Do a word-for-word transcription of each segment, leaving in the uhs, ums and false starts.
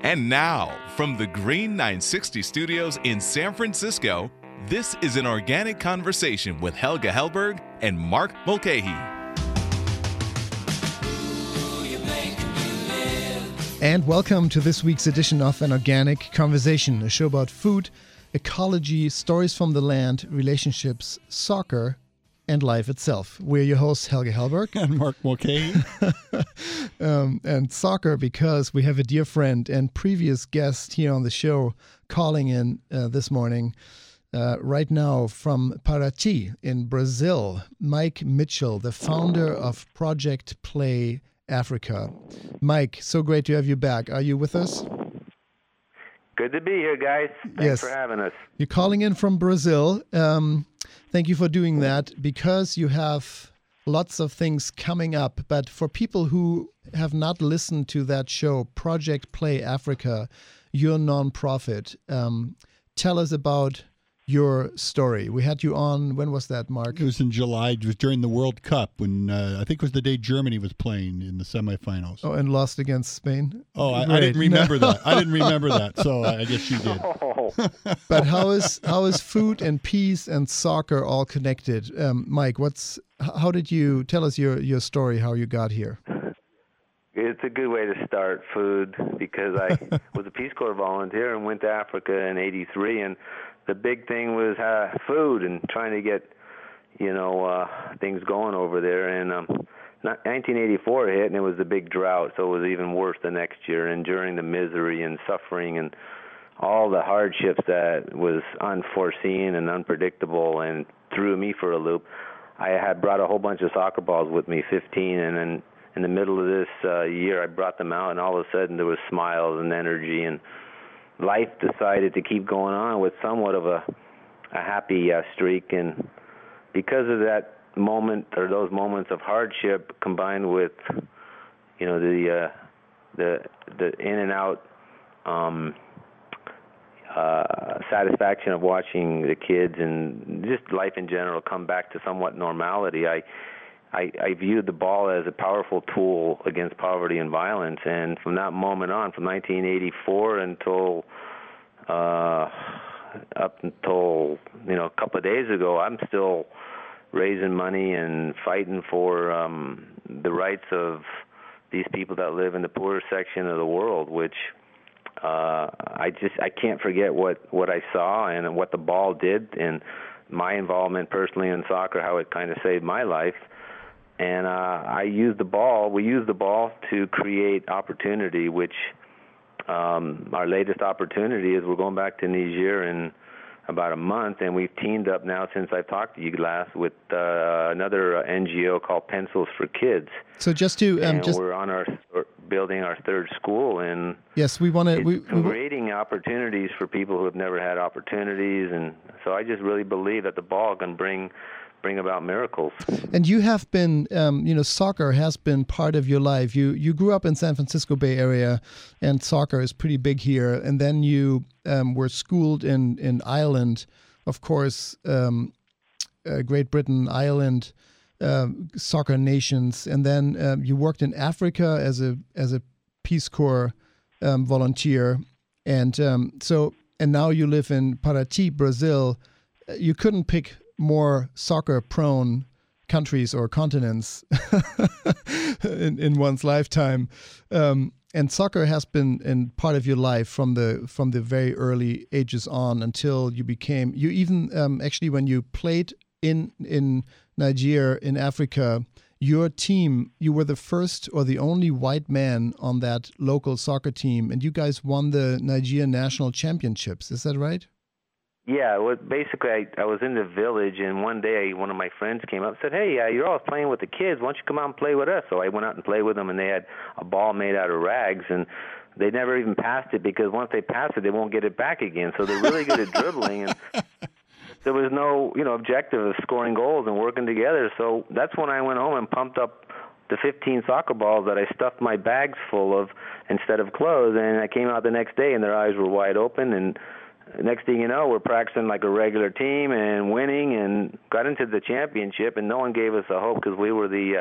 And now, from the Green nine sixty studios in San Francisco, this is an organic conversation with Helge Hellberg and Mark Mulcahy. And welcome to this week's edition of An Organic Conversation, a show about food, ecology, stories from the land, relationships, soccer, and life itself. We're your hosts, Helge Hellberg. And Mark Mulcahy. um, and soccer, because we have a dear friend and previous guest here on the show calling in uh, this morning, uh, right now from Paraty in Brazil, Mike Mitchell, the founder of Project Play Africa. Mike, so great to have you back. Are you with us? Good to be here, guys. Thanks yes. for having us. You're calling in from Brazil. Um, thank you for doing that, because you have lots of things coming up. But for people who have not listened to that show, Project Play Africa, your nonprofit, um, tell us about your story. We had you on, when was that, Mark? It was in July. It was during the World Cup when uh, I think it was the day Germany was playing in the semifinals. Oh, and lost against Spain? Oh, I, I didn't remember no. that. I didn't remember that, so I guess you did. Oh. But how is how is food and peace and soccer all connected? Um, Mike, what's how did you tell us your, your story, how you got here? It's a good way to start, food, because I was a Peace Corps volunteer and went to Africa in eighty-three, and the big thing was uh, food and trying to get, you know, uh, things going over there. And um, nineteen eighty-four hit, and it was a big drought, so it was even worse the next year. And during the misery and suffering and all the hardships that was unforeseen and unpredictable and threw me for a loop, I had brought a whole bunch of soccer balls with me, fifteen, and then in the middle of this uh, year I brought them out, and all of a sudden there was smiles and energy, and life decided to keep going on with somewhat of a, a happy uh, streak. And because of that moment, or those moments of hardship, combined with, you know, the uh, the the in and out um, uh, satisfaction of watching the kids and just life in general come back to somewhat normality, I. I, I viewed the ball as a powerful tool against poverty and violence, and from that moment on, from nineteen eighty-four until uh, up until you know a couple of days ago, I'm still raising money and fighting for um, the rights of these people that live in the poorer section of the world. Which uh, I just I can't forget what, what I saw and what the ball did, and my involvement personally in soccer, how it kind of saved my life. And uh, I used the ball, we used the ball to create opportunity, which um, our latest opportunity is we're going back to Niger in about a month, and we've teamed up now since I've talked to you last with uh, another N G O called Pencils for Kids. So just to... Um, and just... we're on our building our third school, and yes, we want to... We, we, creating opportunities for people who have never had opportunities, and so I just really believe that the ball can bring... bring about miracles. And you have been, um, you know, soccer has been part of your life. You you grew up in San Francisco Bay Area, and soccer is pretty big here. And then you um, were schooled in, in Ireland, of course, um, uh, Great Britain, Ireland, uh, soccer nations. And then um, you worked in Africa as a as a Peace Corps um, volunteer. And um, so, and now you live in Paraty, Brazil. You couldn't pick more soccer-prone countries or continents in, in one's lifetime. Um, and soccer has been in part of your life from the from the very early ages on until you became, you even, um, actually when you played in, in Niger, in Africa, your team, you were the first or the only white man on that local soccer team, and you guys won the Nigerian national championships. Is that right? Yeah, well, basically, I, I was in the village, and one day one of my friends came up and said, hey, uh, you're always playing with the kids. Why don't you come out and play with us? So I went out and played with them, and they had a ball made out of rags, and they never even passed it because once they pass it, they won't get it back again. So they're really good at dribbling, and there was no, you know, objective of scoring goals and working together. So that's when I went home and pumped up the fifteen soccer balls that I stuffed my bags full of instead of clothes, and I came out the next day, and their eyes were wide open, and next thing you know, we're practicing like a regular team and winning, and got into the championship, and no one gave us a hope because we were the uh,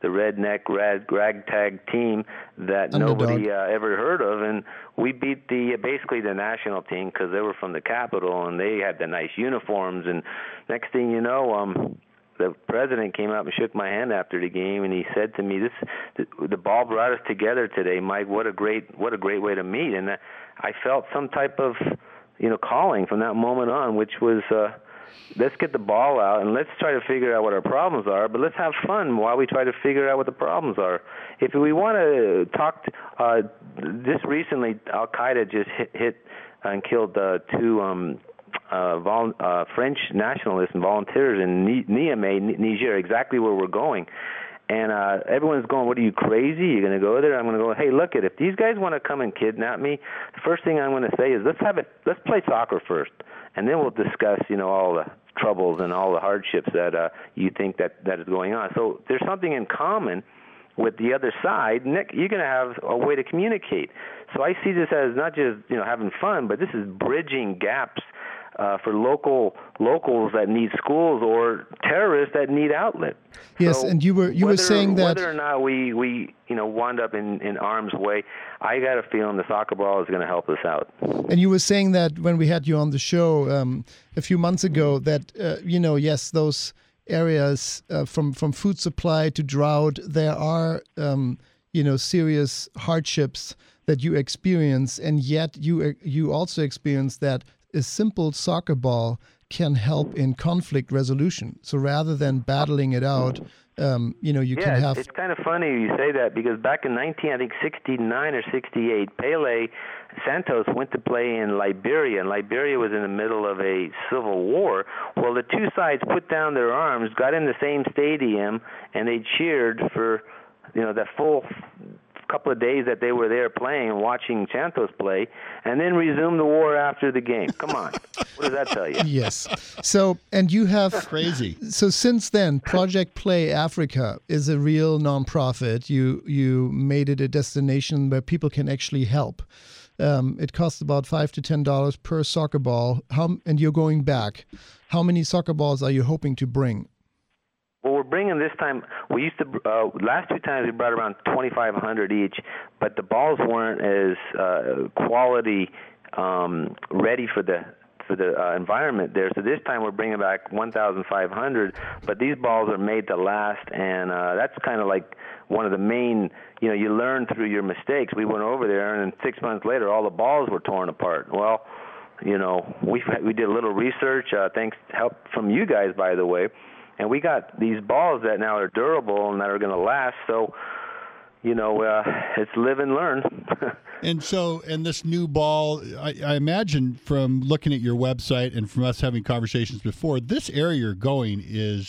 the redneck rag, ragtag team that Underdog. nobody uh, ever heard of, and we beat the basically the national team because they were from the capital and they had the nice uniforms. And next thing you know, um, the president came up and shook my hand after the game, and he said to me, "This, the, the ball brought us together today, Mike. What a great, what a great way to meet." And I felt some type of, you know, calling from that moment on, which was, uh, let's get the ball out and let's try to figure out what our problems are, but let's have fun while we try to figure out what the problems are. If we want to talk, uh, just recently, Al Qaeda just hit, hit and killed uh, two. Um, Uh, vol- uh, French nationalists and volunteers in Ni- Niamey, Niger, exactly where we're going. And uh, everyone's going, "What are you, crazy? You're going to go there?" I'm going to go, "Hey, look, it. If these guys want to come and kidnap me, the first thing I'm going to say is let's have it. Let's play soccer first, and then we'll discuss, you know, all the troubles and all the hardships that uh, you think that that is going on." So there's something in common with the other side. Nick, you're going to have a way to communicate. So I see this as not just, you know, having fun, but this is bridging gaps. Uh, for local locals that need schools or terrorists that need outlet. Yes, so and you were you whether, were saying that whether or not we, we you know wound up in, in arm's way, I got a feeling the soccer ball is going to help us out. And you were saying that when we had you on the show um, a few months ago that uh, you know yes those areas uh, from from food supply to drought, there are um, you know serious hardships that you experience, and yet you you also experience that a simple soccer ball can help in conflict resolution. So rather than battling it out, um, you know, you yeah, can have. It's kind of funny you say that because back in nineteen, I think sixty-nine or sixty-eight, Pele Santos went to play in Liberia, and Liberia was in the middle of a civil war. Well, the two sides put down their arms, got in the same stadium, and they cheered for, you know, that full couple of days that they were there playing and watching Santos play, and then resume the war after the game. Come on. What does that tell you? Yes. So, and you have... Crazy. So since then, Project Play Africa is a real nonprofit. You, you made it a destination where people can actually help. Um, it costs about five to ten dollars per soccer ball. How, and you're going back. How many soccer balls are you hoping to bring? Well, we're bringing this time. We used to uh, last two times we brought around twenty-five hundred each, but the balls weren't as uh, quality um, ready for the for the uh, environment there. So this time we're bringing back one thousand five hundred, but these balls are made to last, and uh, that's kind of like one of the main. You know, you learn through your mistakes. We went over there, and then six months later, all the balls were torn apart. Well, you know, we we did a little research. Uh, thanks help from you guys, by the way. And we got these balls that now are durable and that are going to last. So, you know, uh, it's live and learn. And so, and this new ball, I, I imagine from looking at your website and from us having conversations before, this area you're going is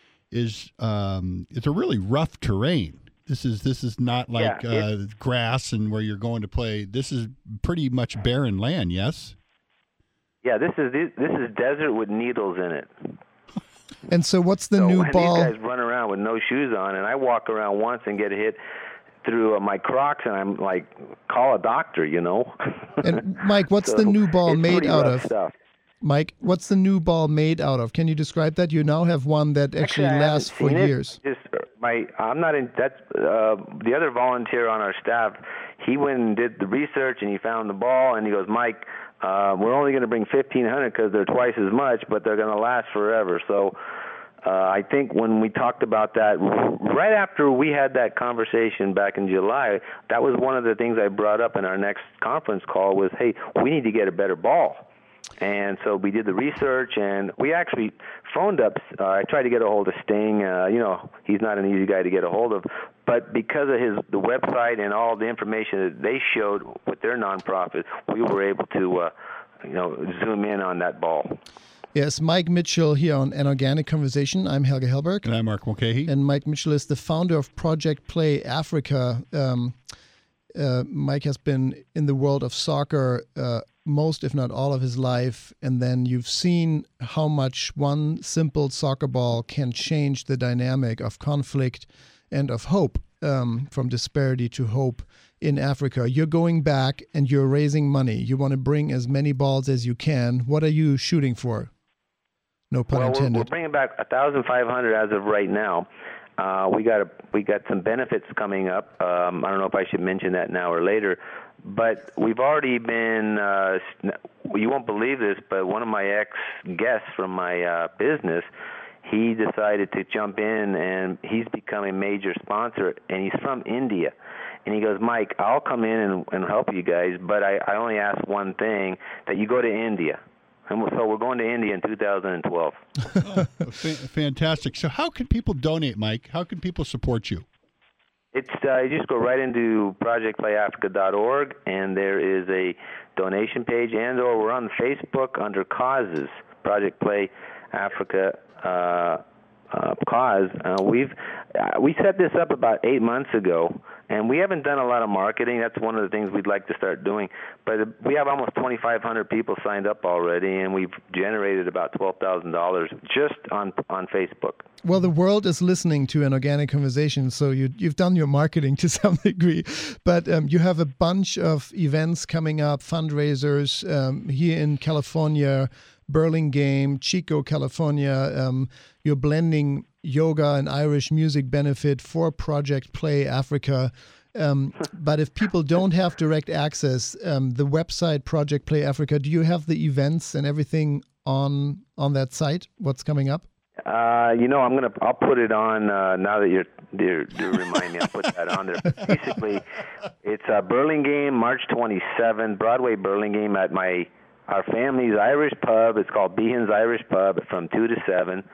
is um, it's a really rough terrain. This is this is not like Yeah, uh, grass and where you're going to play. This is pretty much barren land. Yes. Yeah, this is this is desert with needles in it. And so what's the so new when ball? These guys run around with no shoes on, and I walk around once and get hit through uh, my Crocs, and I'm like, call a doctor, you know. And Mike, what's So the new ball it's made pretty out rough of? Stuff. Mike, what's the new ball made out of? Can you describe that? You now have one that actually, Actually, I lasts haven't for seen it. years. Just my, I'm not in. That's uh, the other volunteer on our staff. He went and did the research, and he found the ball, and he goes, Mike, uh, we're only going to bring fifteen hundred because they're twice as much, but they're going to last forever. So. Uh, I think when we talked about that, right after we had that conversation back in July, that was one of the things I brought up in our next conference call was, hey, we need to get a better ball. And so we did the research, and we actually phoned up. Uh, I tried to get a hold of Sting. Uh, you know, he's not an easy guy to get a hold of. But because of his the website and all the information that they showed with their nonprofit, we were able to, uh, you know, zoom in on that ball. Yes, Mike Mitchell here on An Organic Conversation. I'm Helge Hellberg. And I'm Mark Mulcahy. And Mike Mitchell is the founder of Project Play Africa. Um, uh, Mike has been in the world of soccer uh, most, if not all, of his life. And then you've seen how much one simple soccer ball can change the dynamic of conflict and of hope, um, from disparity to hope in Africa. You're going back and you're raising money. You want to bring as many balls as you can. What are you shooting for? No pun well, intended. We're, we're bringing back one thousand five hundred as of right now. uh, we got a, we got some benefits coming up. Um, I don't know if I should mention that now or later, but we've already been. Uh, you won't believe this, but one of my ex-guests from my uh, business, he decided to jump in, and he's become a major sponsor, and he's from India. And he goes, Mike, I'll come in and, and help you guys, but I, I only ask one thing, that you go to India. And so we're going to India in two thousand twelve. Oh, fa- fantastic. So how can people donate, Mike? How can people support you? It's uh, you just go right into project play africa dot org, and there is a donation page, and or we're on Facebook under causes, Project Play Africa uh, uh, cause. Uh, we've uh, we set this up about eight months ago, and we haven't done a lot of marketing. That's one of the things we'd like to start doing. But we have almost twenty-five hundred people signed up already, and we've generated about twelve thousand dollars just on on Facebook. Well, the world is listening to an organic conversation, so you, you've done your marketing to some degree. But um, you have a bunch of events coming up, fundraisers um, here in California, Burlingame, Chico, California. Um, you're blending yoga and Irish music benefit for Project Play Africa. Um, but if people don't have direct access, um, the website Project Play Africa, do you have the events and everything on on that site? What's coming up? Uh, you know, I'm gonna. I'll put it on uh, now that you're. You remind me. I'll put that on there. But basically, it's uh, Burlingame, March twenty-seventh, Broadway Burlingame at my our family's Irish pub. It's called Behan's Irish Pub from two to seven,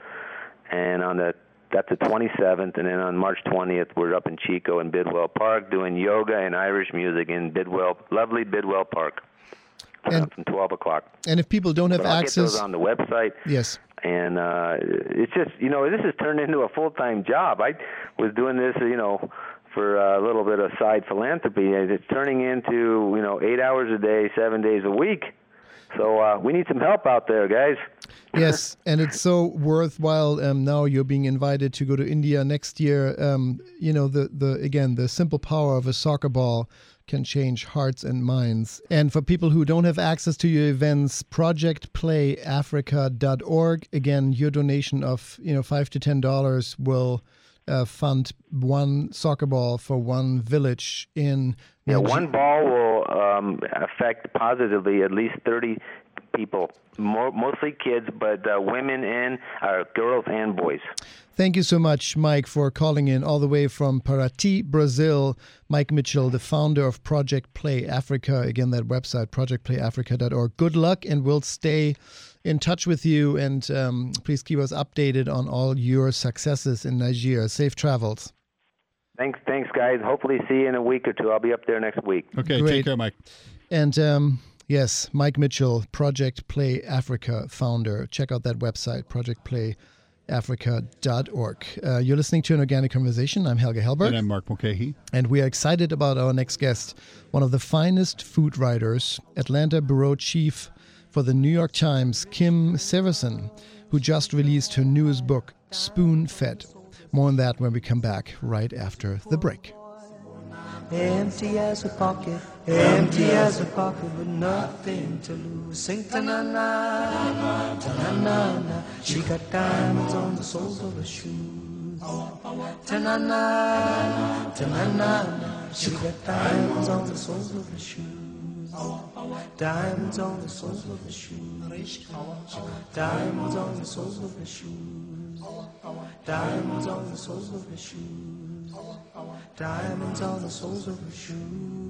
and on the that's the twenty-seventh, and then on March twentieth, we're up in Chico in Bidwell Park doing yoga and Irish music in Bidwell, lovely Bidwell Park, and, from twelve o'clock. And if people don't have but I'll access, get those on the website. Yes. And uh, it's just, you know, this has turned into a full-time job. I was doing this, you know, for a little bit of side philanthropy, and it's turning into, you know, eight hours a day, seven days a week. So uh, we need some help out there, guys. Yes, and it's so worthwhile. Um, now you're being invited to go to India next year. Um, you know, the, the again, the simple power of a soccer ball can change hearts and minds. And for people who don't have access to your events, project play africa dot org. Again, your donation of you know five to ten dollars will uh, fund one soccer ball for one village in. Yeah, one ball will um, affect positively at least thirty people, more, mostly kids, but uh, women and uh, girls and boys. Thank you so much, Mike, for calling in all the way from Paraty, Brazil. Mike Mitchell, the founder of Project Play Africa. Again, that website, project play africa dot org. Good luck, and we'll stay in touch with you. And um, please keep us updated on all your successes in Nigeria. Safe travels. Thanks, thanks, guys. Hopefully see you in a week or two. I'll be up there next week. Okay, Great. Take care, Mike. And um, yes, Mike Mitchell, Project Play Africa founder. Check out that website, project play africa dot org. Uh, you're listening to An Organic Conversation. I'm Helge Hellberg. And I'm Mark Mulcahy. And we are excited about our next guest, one of the finest food writers, Atlanta bureau chief for the New York Times, Kim Severson, who just released her newest book, Spoon Fed. More on that when we come back right after the break. Empty as a pocket, empty as a pocket with nothing to lose. Sing ta-na-na, ta-na-na-na. She got diamonds on the soles of her shoes. Ta-na-na, ta-na-na-na. She got diamonds on the soles of her shoes. Diamonds on the soles of her shoes. Diamonds on the soles of her shoes. Diamonds on the soles of her shoes. Diamonds on the soles of her shoes.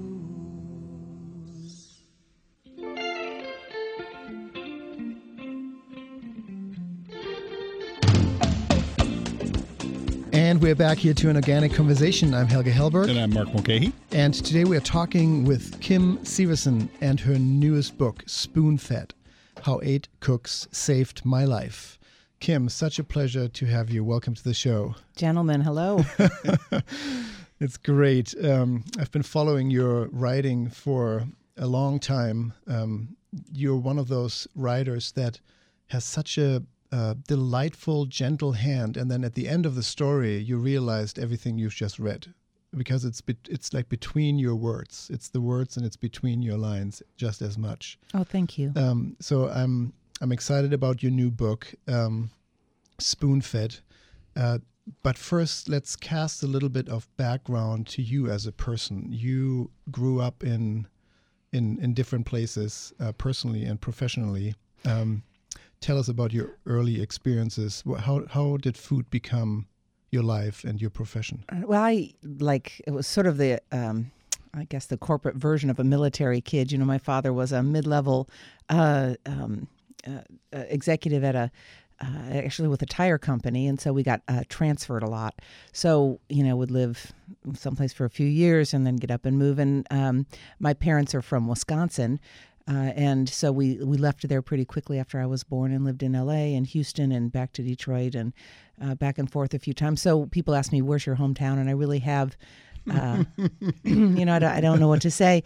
And we're back here to An Organic Conversation. I'm Helge Hellberg. And I'm Mark Mulcahy. And today we are talking with Kim Severson and her newest book, Spoon Fed, How Eight Cooks Saved My Life. Kim, such a pleasure to have you. Welcome to the show. Gentlemen, hello. It's great. Um, I've been following your writing for a long time. Um, you're one of those writers that has such a uh, delightful, gentle hand, and then at the end of the story, you realized everything you've just read, because it's be- it's like between your words. It's the words and it's between your lines just as much. Oh, thank you. Um, so I'm I'm excited about your new book, um, Spoon Fed. Uh, but first, let's cast a little bit of background to you as a person. You grew up in in, in different places, uh, personally and professionally. Um, tell us about your early experiences. How how did food become your life and your profession? Well, I like it was sort of the. Um, I guess the corporate version of a military kid. You know, my father was a mid-level uh, um, uh, uh, executive at a, uh, actually with a tire company, and so we got uh, transferred a lot. So, you know, would live someplace for a few years and then get up and move. And um, my parents are from Wisconsin, uh, and so we, we left there pretty quickly after I was born and lived in L A and Houston and back to Detroit and uh, back and forth a few times. So people ask me, where's your hometown? And I really have... Uh, you know, I don't, I don't know what to say.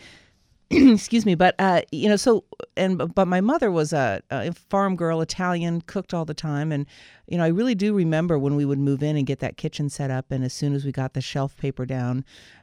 Excuse me, but uh, you know, so and but my mother was a, a farm girl, Italian, cooked all the time, and you know, I really do remember when we would move in and get that kitchen set up, and as soon as we got the shelf paper down,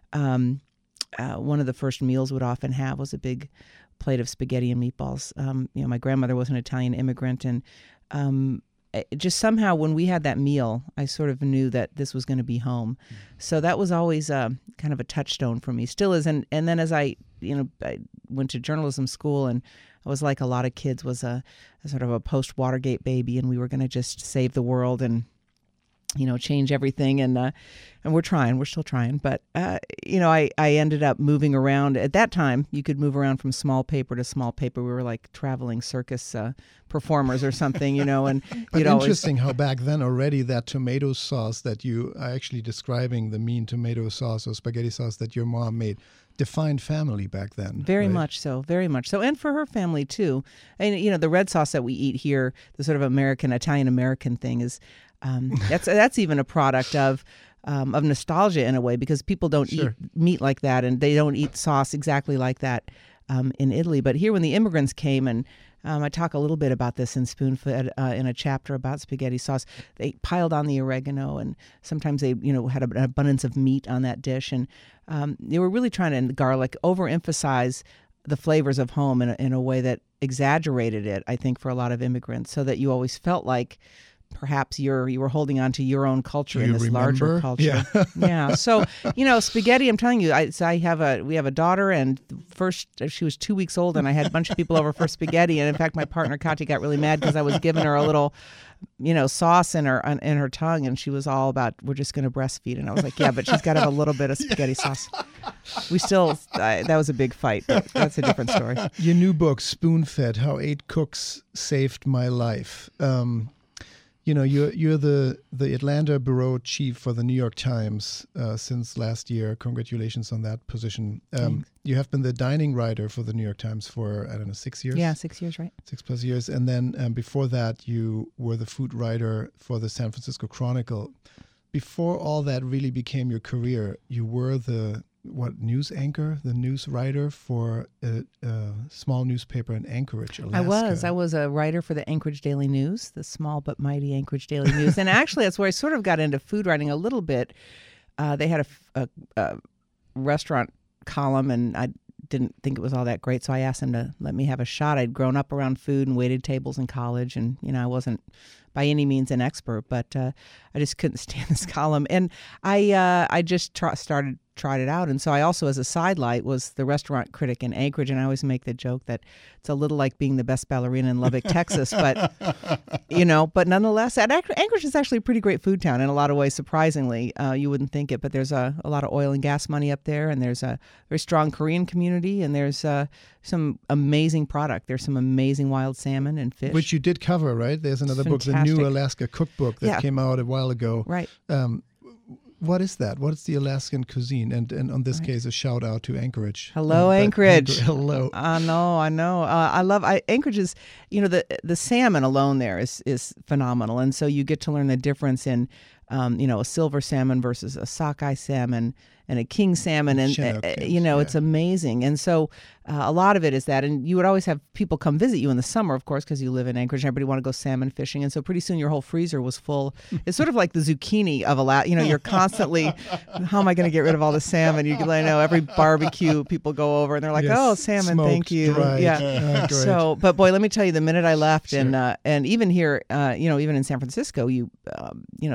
um, uh, one of the first meals we'd often have was a big plate of spaghetti and meatballs. Um, you know, my grandmother was an Italian immigrant, and um, it just somehow when we had that meal, I sort of knew that this was going to be home. Mm-hmm. So that was always uh, kind of a touchstone for me, still is. And, and then as I, you know, I went to journalism school, and I was like a lot of kids, was a, a sort of a post-Watergate baby, and we were going to just save the world and, you know, change everything. And uh, and we're trying, we're still trying. But, uh, you know, I, I ended up moving around. At that time, you could move around from small paper to small paper. We were like traveling circus uh, performers or something, you know. And But you know, interesting how back then already that tomato sauce that you are actually describing, the mean tomato sauce or spaghetti sauce that your mom made, defined family back then. Very right? much so, very much so. And for her family, too. And, you know, the red sauce that we eat here, the sort of American, Italian-American thing is, um, that's that's even a product of um, of nostalgia in a way, because people don't Sure. eat meat like that, and they don't eat sauce exactly like that um, in Italy. But here, when the immigrants came, and um, I talk a little bit about this in Spoonfed uh, in a chapter about spaghetti sauce, they piled on the oregano, and sometimes they, you know, had an abundance of meat on that dish, and um, they were really trying to, garlic, overemphasize the flavors of home in a, in a way that exaggerated it, I think, for a lot of immigrants, so that you always felt like perhaps you're you were holding on to your own culture Do in you this remember? larger culture. Yeah. Yeah. So, you know, spaghetti, I'm telling you, I, so I have a we have a daughter, and first she was two weeks old, and I had a bunch of people over for spaghetti. And in fact, my partner Katya got really mad because I was giving her a little, you know, sauce in her in her tongue, and she was all about, we're just going to breastfeed. And I was like, yeah, but she's got to have a little bit of spaghetti sauce. We still, I, that was a big fight, but that's a different story. Your new book, Spoonfed, How Eight Cooks Saved My Life. Um, you know, you're you're the, the Atlanta bureau chief for the New York Times uh, since last year. Congratulations on that position. Um, you have been the dining writer for the New York Times for, I don't know, six years? Yeah, six years, right? Six plus years. And then um, before that, you were the food writer for the San Francisco Chronicle. Before all that really became your career, you were the, what, news anchor, the news writer for a, a small newspaper in Anchorage, Alaska. I was. I was a writer for the Anchorage Daily News, the small but mighty Anchorage Daily News. And actually, that's where I sort of got into food writing a little bit. Uh, they had a, a, a restaurant column, and I didn't think it was all that great, so I asked them to let me have a shot. I'd grown up around food and waited tables in college, and you know, I wasn't by any means an expert, but uh, I just couldn't stand this column, and I uh, I just tr- started tried it out. And so I also, as a sidelight, was the restaurant critic in Anchorage, and I always make the joke that it's a little like being the best ballerina in Lubbock, Texas, but you know, but nonetheless, Anchorage is actually a pretty great food town in a lot of ways. Surprisingly, uh, you wouldn't think it, but there's a, a lot of oil and gas money up there, and there's a very strong Korean community, and there's uh, some amazing product. There's some amazing wild salmon and fish, which you did cover, right? There's another book, the New Alaska Cookbook, that Yeah. came out a while ago. right? Um, what is that? What is the Alaskan cuisine? And and on this Right. case, a shout out to Anchorage. Hello, Um, but- Anchorage. Hello. I know, I know. Uh, I love I, Anchorage is, you know, the the salmon alone there is is phenomenal, and so you get to learn the difference in, um, you know, a silver salmon versus a sockeye salmon and a king salmon, and Chinook, uh, yes, you know, yeah. it's amazing. And so uh, a lot of it is that, and you would always have people come visit you in the summer, of course, because you live in Anchorage, and everybody want to go salmon fishing, and so pretty soon your whole freezer was full. It's sort of like the zucchini of a lot. You know, you're constantly, how am I going to get rid of all the salmon? You can, I know every barbecue people go over and they're like, Yes, oh, salmon, smoked, thank you. dried. Yeah. Uh, great. So, but boy, let me tell you, the minute I left, Sure. and uh, and even here, uh, you know, even in San Francisco, you um, you know, salmon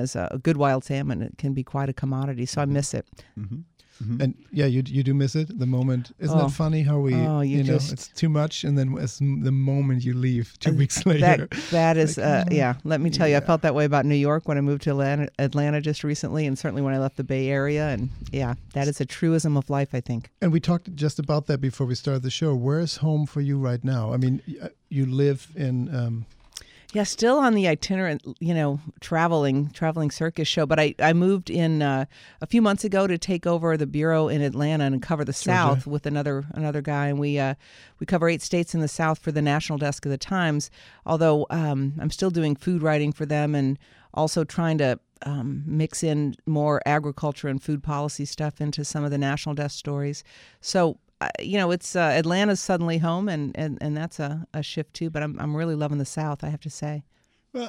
is uh, a good wild salmon. It can be quite a commodity, so I miss it. Mm-hmm. Mm-hmm. And yeah, you you do miss it, the moment. Isn't Oh. it funny how we, Oh, you you, know, just- it's too much, and then as m- the moment you leave, two weeks later. That that is, Like, uh, mm, yeah. Let me tell you, I yeah. felt that way about New York when I moved to Atlanta, Atlanta just recently, and certainly when I left the Bay Area. And yeah, that is a truism of life, I think. And we talked just about that before we started the show. Where's home for you right now? I mean, y- you live in. Um, Yeah, still on the itinerant, you know, traveling traveling circus show. But I, I moved in uh, a few months ago to take over the bureau in Atlanta and cover the South with another another guy. And we uh, we cover eight states in the South for the national desk of the Times. Although um, I'm still doing food writing for them and also trying to um, mix in more agriculture and food policy stuff into some of the national desk stories. So. Uh, you know, it's uh, Atlanta's suddenly home, and, and, and that's a, a shift too. But I'm I'm really loving the South, I have to say. Well,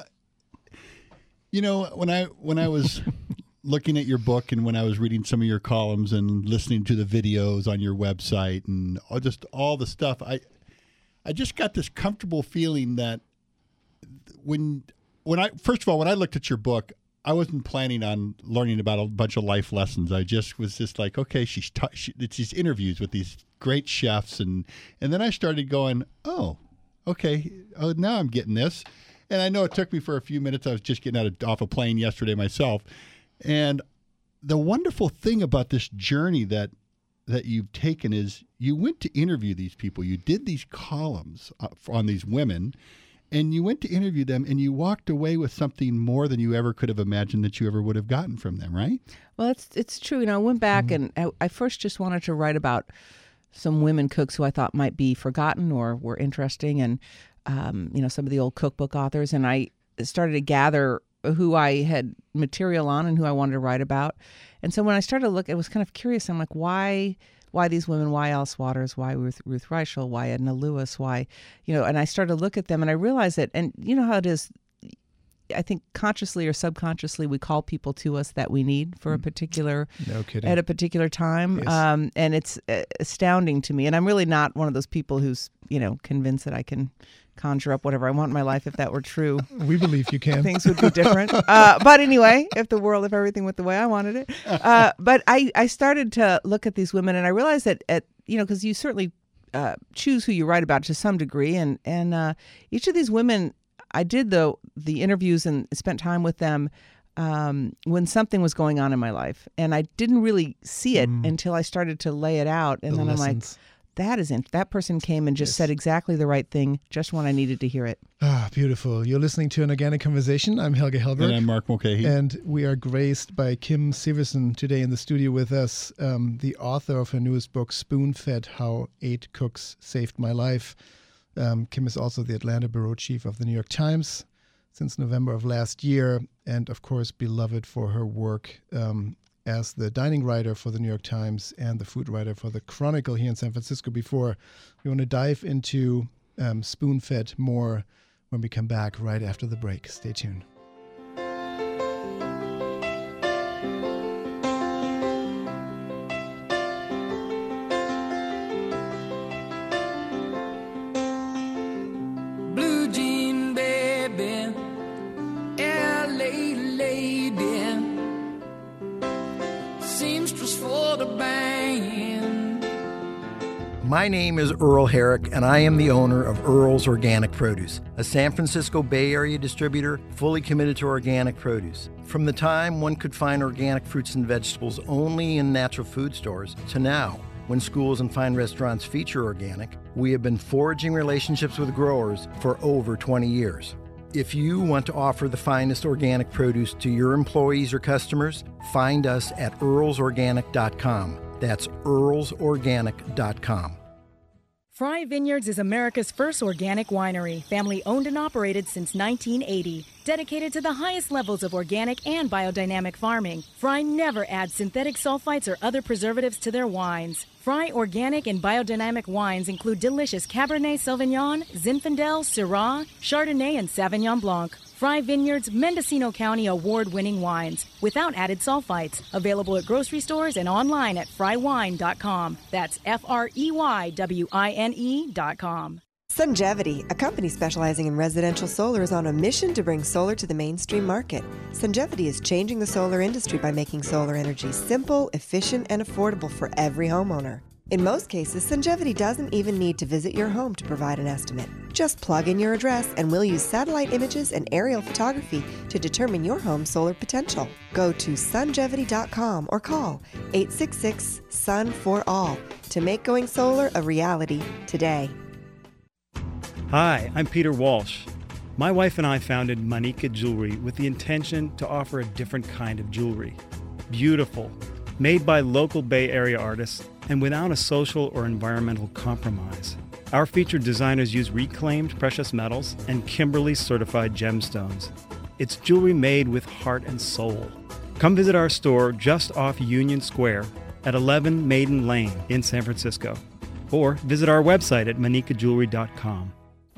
you know, when I when I was looking at your book and when I was reading some of your columns and listening to the videos on your website and all, just all the stuff, I I just got this comfortable feeling that when when I first of all when I looked at your book, I wasn't planning on learning about a bunch of life lessons. I just was just like, okay, she's ta- she, it's these interviews with these great chefs, and and then I started going, oh, okay, oh, now I'm getting this. And I know it took me for a few minutes. I was just getting out of, off a plane yesterday myself, and the wonderful thing about this journey that that you've taken is you went to interview these people. You did these columns uh, on these women. And you went to interview them, and you walked away with something more than you ever could have imagined that you ever would have gotten from them, right? Well, it's it's true. You know, I went back mm-hmm. and I, I first just wanted to write about some women cooks who I thought might be forgotten or were interesting, and um, you know, some of the old cookbook authors. And I started to gather who I had material on and who I wanted to write about. And so when I started to look, I was kind of curious. I'm like, why? Why these women? Why Alice Waters? Why Ruth, Ruth Reichel? Why Edna Lewis? Why, you know? And I started to look at them, and I realized that. And you know how it is. I think consciously or subconsciously, we call people to us that we need for a particular, no kidding. at a particular time. Yes. Um, and it's uh, astounding to me. And I'm really not one of those people who's, you know, convinced that I can conjure up whatever I want in my life. If that were true, we believe you can. Things would be different. uh, but anyway, if the world, if everything went the way I wanted it. Uh, but I, I started to look at these women, and I realized that, at you know, because you certainly uh, choose who you write about to some degree, and and uh, each of these women, I did the the interviews and spent time with them um, when something was going on in my life, and I didn't really see it mm. until I started to lay it out, and the then lessons. I'm like, that isn't. That person came and just yes. said exactly the right thing, just when I needed to hear it. Ah, beautiful. You're listening to An Organic Conversation. I'm Helge Hellberg. And I'm Mark Mulcahy. And we are graced by Kim Severson today in the studio with us, um, the author of her newest book, Spoon Fed, How Eight Cooks Saved My Life. Um, Kim is also the Atlanta bureau chief of the New York Times since November of last year, and of course beloved for her work um, as the dining writer for the New York Times and the food writer for the Chronicle here in San Francisco before. We want to dive into um, Spoon Fed more when we come back right after the break. Stay tuned. Blue jean baby, L A lady, seamstress for the band. My name is Earl Herrick, and I am the owner of Earl's Organic Produce, a San Francisco Bay Area distributor fully committed to organic produce. From the time one could find organic fruits and vegetables only in natural food stores to now, when schools and fine restaurants feature organic, we have been forging relationships with growers for over twenty years. If you want to offer the finest organic produce to your employees or customers, find us at earls organic dot com. That's earls organic dot com. Fry Vineyards is America's first organic winery, family owned and operated since nineteen eighty. Dedicated to the highest levels of organic and biodynamic farming, Fry never adds synthetic sulfites or other preservatives to their wines. Fry organic and biodynamic wines include delicious Cabernet Sauvignon, Zinfandel, Syrah, Chardonnay, and Sauvignon Blanc. Fry Vineyards Mendocino County award-winning wines without added sulfites. Available at grocery stores and online at fry wine dot com. That's F R E Y W I N E dot com. Sungevity, a company specializing in residential solar, is on a mission to bring solar to the mainstream market. Sungevity is changing the solar industry by making solar energy simple, efficient, and affordable for every homeowner. In most cases, Sungevity doesn't even need to visit your home to provide an estimate. Just plug in your address and we'll use satellite images and aerial photography to determine your home's solar potential. Go to sungevity dot com or call eight six six, S U N for all to make going solar a reality today. Hi, I'm Peter Walsh. My wife and I founded Manika Jewelry with the intention to offer a different kind of jewelry. Beautiful, made by local Bay Area artists, and without a social or environmental compromise. Our featured designers use reclaimed precious metals and Kimberly-certified gemstones. It's jewelry made with heart and soul. Come visit our store just off Union Square at eleven Maiden Lane in San Francisco, or visit our website at manika jewelry dot com.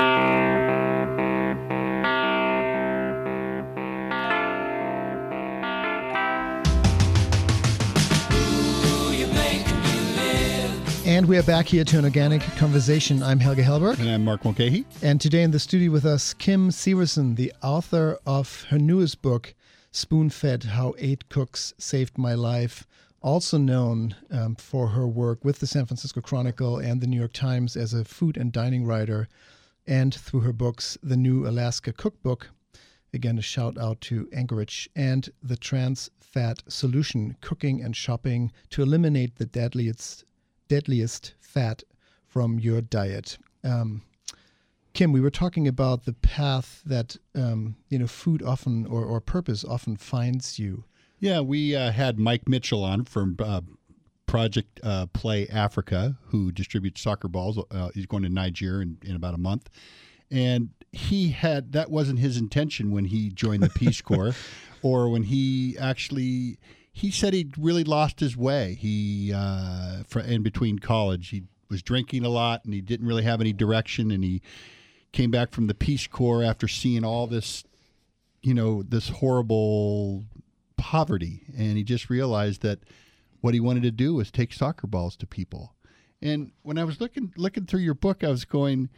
And we are back here to an organic conversation. I'm Helge Hellberg. And I'm Mark Mulcahy. And today in the studio with us, Kim Severson, the author of her newest book, Spoon-Fed, How Eight Cooks Saved My Life, also known um, for her work with the San Francisco Chronicle and the New York Times as a food and dining writer, and through her books, The New Alaska Cookbook, again a shout out to Anchorage, and The Trans Fat Solution, Cooking and Shopping to Eliminate the Deadliest deadliest fat from your diet. Um, Kim, we were talking about the path that um, you know food often or, or purpose often finds you. Yeah, we uh, had Mike Mitchell on from uh, Project uh, Play Africa, who distributes soccer balls. Uh, he's going to Nigeria in, in about a month, and he had that wasn't his intention when he joined the Peace Corps, or when he actually. He said he really lost his way. He, uh, for, in between college, he was drinking a lot, and he didn't really have any direction. And he came back from the Peace Corps after seeing all this, you know, this horrible poverty, and he just realized that what he wanted to do was take soccer balls to people. And when I was looking looking through your book, I was going,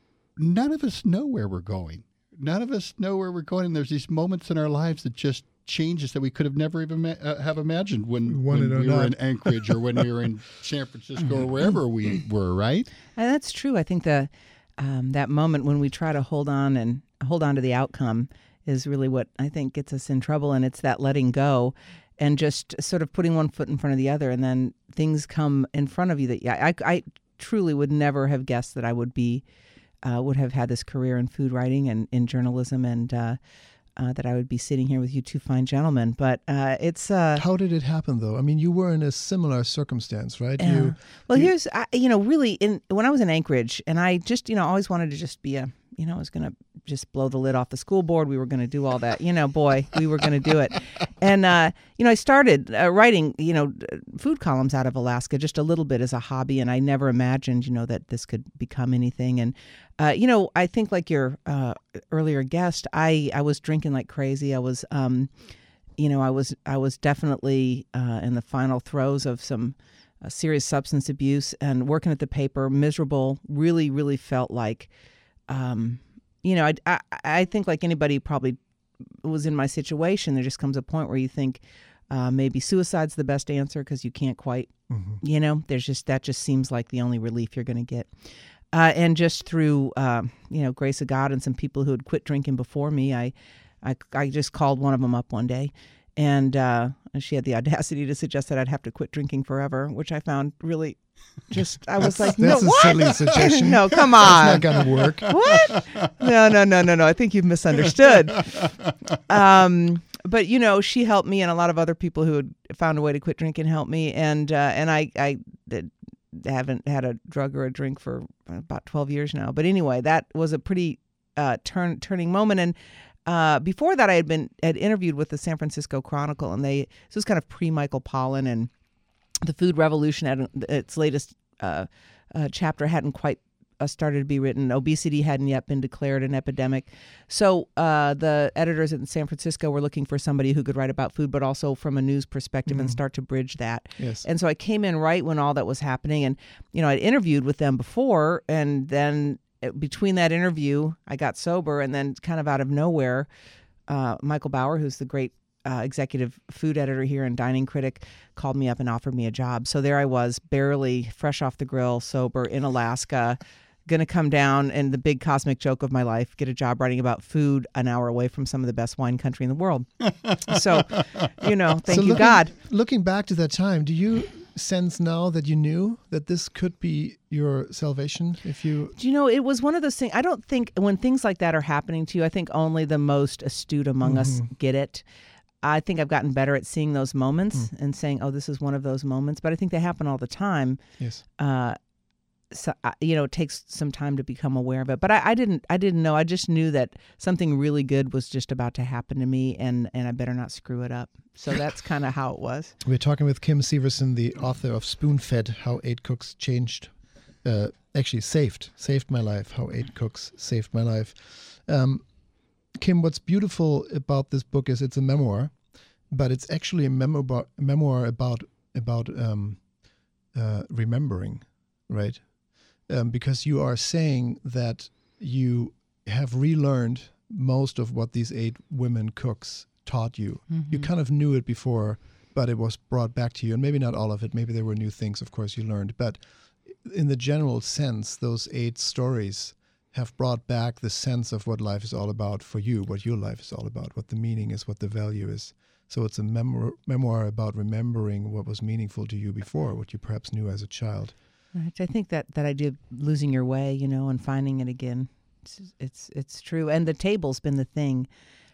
none of us know where we're going. None of us know where we're going. And there's these moments in our lives that just changes that we could have never even ma- uh, have imagined when, when we not. were in Anchorage or when we were in San Francisco or wherever we were, right? And that's true. I think the um, that moment when we try to hold on and hold on to the outcome is really what I think gets us in trouble, and it's that letting go and just sort of putting one foot in front of the other, and then things come in front of you that yeah, I, I truly would never have guessed that I would be uh, would have had this career in food writing and in journalism, and uh, Uh, that I would be sitting here with you two fine gentlemen. But uh, it's... Uh, How did it happen, though? I mean, you were in a similar circumstance, right? Yeah. You, well, you, here's, I, you know, really, in when I was in Anchorage, and I just, you know, always wanted to just be a, you know, I was going to just blow the lid off the school board. We were going to do all that. You know, boy, we were going to do it. And, uh, you know, I started uh, writing, you know, food columns out of Alaska just a little bit as a hobby, and I never imagined, you know, that this could become anything. And, uh, you know, I think like your uh, earlier guest, I, I was drinking like crazy. I was, um, you know, I was I was definitely uh, in the final throes of some uh, serious substance abuse and working at the paper, miserable, really, really felt like, um, you know, I, I, I think like anybody probably was in my situation, there just comes a point where you think uh, maybe suicide's the best answer because you can't quite, mm-hmm. you know, there's just, that just seems like the only relief you're going to get. Uh, and just through, uh, you know, grace of God and some people who had quit drinking before me, I, I, I just called one of them up one day, and uh, she had the audacity to suggest that I'd have to quit drinking forever, which I found really just, I was like, that's no, a what? silly suggestion. No, come on. That's not going to work. What? No, no, no, no, no. I think you've misunderstood. Um, but, you know, she helped me, and a lot of other people who had found a way to quit drinking helped me. And uh, and I, I did, haven't had a drug or a drink for about twelve years now. But anyway, that was a pretty uh, turn turning moment. And uh, before that, I had been had interviewed with the San Francisco Chronicle, and they this was kind of pre Michael Pollan, and the food revolution at its latest uh, uh, chapter hadn't quite uh, started to be written. Obesity hadn't yet been declared an epidemic. So uh, the editors in San Francisco were looking for somebody who could write about food, but also from a news perspective mm. and start to bridge that. Yes. And so I came in right when all that was happening. And, you know, I'd interviewed with them before, and then between that interview, I got sober, and then kind of out of nowhere, uh, Michael Bauer, who's the great uh, executive food editor here and dining critic, called me up and offered me a job. So there I was, barely fresh off the grill, sober in Alaska, going to come down, and the big cosmic joke of my life, get a job writing about food an hour away from some of the best wine country in the world. So, you know, thank so you, looking, God. Looking back to that time, do you sense now that you knew that this could be your salvation? If you, Do you know, it was one of those things, I don't think when things like that are happening to you, I think only the most astute among mm-hmm. us get it. I think I've gotten better at seeing those moments mm. and saying, oh, this is one of those moments. But I think they happen all the time. Yes. Uh, So, you know, it takes some time to become aware of it. But I, I didn't I didn't know. I just knew that something really good was just about to happen to me, and, and I better not screw it up. So that's kind of how it was. We're talking with Kim Severson, the author of Spoon-Fed, How Eight Cooks Changed, uh, actually saved, saved my life, How Eight Cooks Saved My Life. Um, Kim, what's beautiful about this book is it's a memoir, but it's actually a memoir, memoir about, about um, uh, remembering, right? Um, because you are saying that you have relearned most of what these eight women cooks taught you. Mm-hmm. You kind of knew it before, but it was brought back to you. And maybe not all of it. Maybe there were new things, of course, you learned. But in the general sense, those eight stories have brought back the sense of what life is all about for you, what your life is all about, what the meaning is, what the value is. So it's a memoir, memoir about remembering what was meaningful to you before, what you perhaps knew as a child. Right. I think that, that idea of losing your way, you know, and finding it again, it's, it's it's true. And the table's been the thing,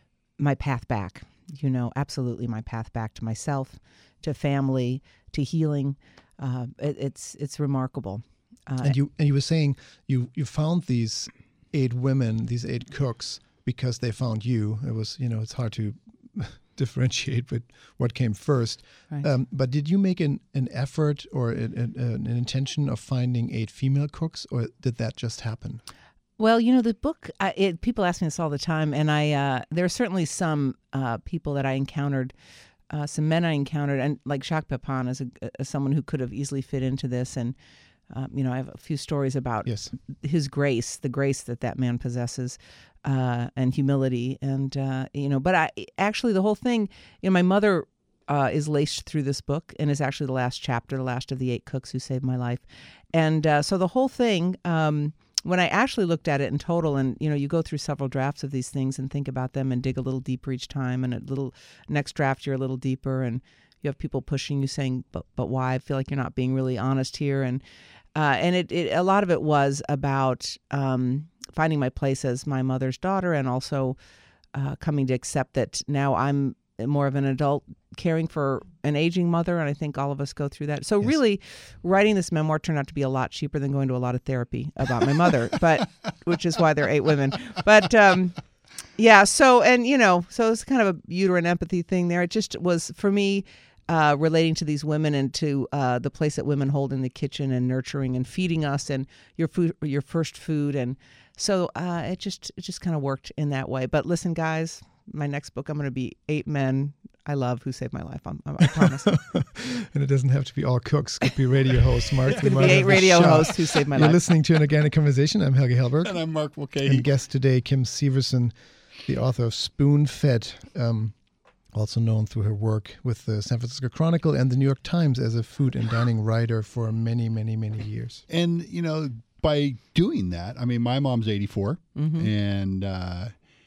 my path back, you know, absolutely my path back to myself, to family, to healing. Uh, it, it's it's remarkable. Uh, and you and you were saying you, you found these eight women, these eight cooks, because they found you. It was, you know, it's hard to differentiate but what came first. Right. Um, but did you make an, an effort or a, a, an intention of finding eight female cooks, or did that just happen? Well, you know, the book, I, it, people ask me this all the time, and I uh, there are certainly some uh, people that I encountered, uh, some men I encountered, and like Jacques Pepin as, a, as someone who could have easily fit into this. And, um, you know, I have a few stories about yes. his grace, the grace that that man possesses. Uh, and humility, and uh, you know, but I actually the whole thing, you know, my mother uh, is laced through this book, and is actually the last chapter, the last of the eight cooks who saved my life, and uh, so the whole thing. Um, when I actually looked at it in total, and you know, you go through several drafts of these things and think about them and dig a little deeper each time, and a little next draft you're a little deeper, and you have people pushing you saying, "But but why?" I feel like you're not being really honest here, and uh, and it, it a lot of it was about. Um, finding my place as my mother's daughter, and also uh, coming to accept that now I'm more of an adult caring for an aging mother, and I think all of us go through that. So yes. Really, writing this memoir turned out to be a lot cheaper than going to a lot of therapy about my mother, but which is why there are eight women. But um, yeah, so, and you know, so it's kind of a uterine empathy thing there. It just was, for me, Uh, relating to these women and to uh, the place that women hold in the kitchen and nurturing and feeding us and your food, your first food, and so uh, it just it just kind of worked in that way. But listen, guys, my next book, I'm going to be eight men I love who saved my life. I'm, I promise. And it doesn't have to be all cooks. It could be radio hosts. Mark, it's going to be eight radio hosts who saved my You're life. You're listening to An Organic Conversation. I'm Helge Hellberg, and I'm Mark Mulcahy. And guest today, Kim Severson, the author of Spoon-Fed. Um, also known through her work with the San Francisco Chronicle and the New York Times as a food and dining writer for many, many, many years. And, you know, by doing that, I mean, my mom's eighty-four, mm-hmm. and uh,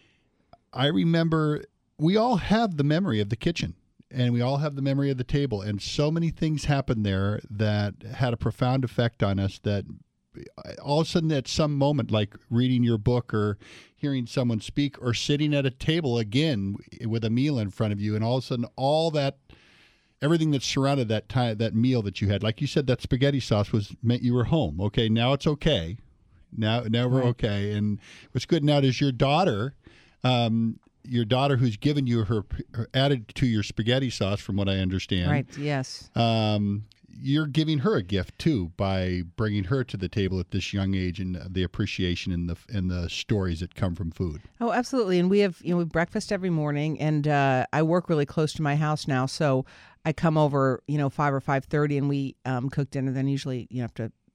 I remember we all have the memory of the kitchen, and we all have the memory of the table, and so many things happened there that had a profound effect on us that all of a sudden at some moment, like reading your book or hearing someone speak or sitting at a table again with a meal in front of you, and all of a sudden all that, everything that surrounded that time, that meal that you had, like you said, that spaghetti sauce was meant you were home. Okay, now it's okay. Now, now we're right. okay. And what's good now is your daughter, um, your daughter who's given you her, her added to your spaghetti sauce, from what I understand. Right. Yes. Um, you're giving her a gift too by bringing her to the table at this young age, and the appreciation and the and the stories that come from food. Oh, absolutely. And we have you know we have breakfast every morning, and uh, I work really close to my house now, so I come over you know five or five thirty, and we um, cook dinner. Then usually you have to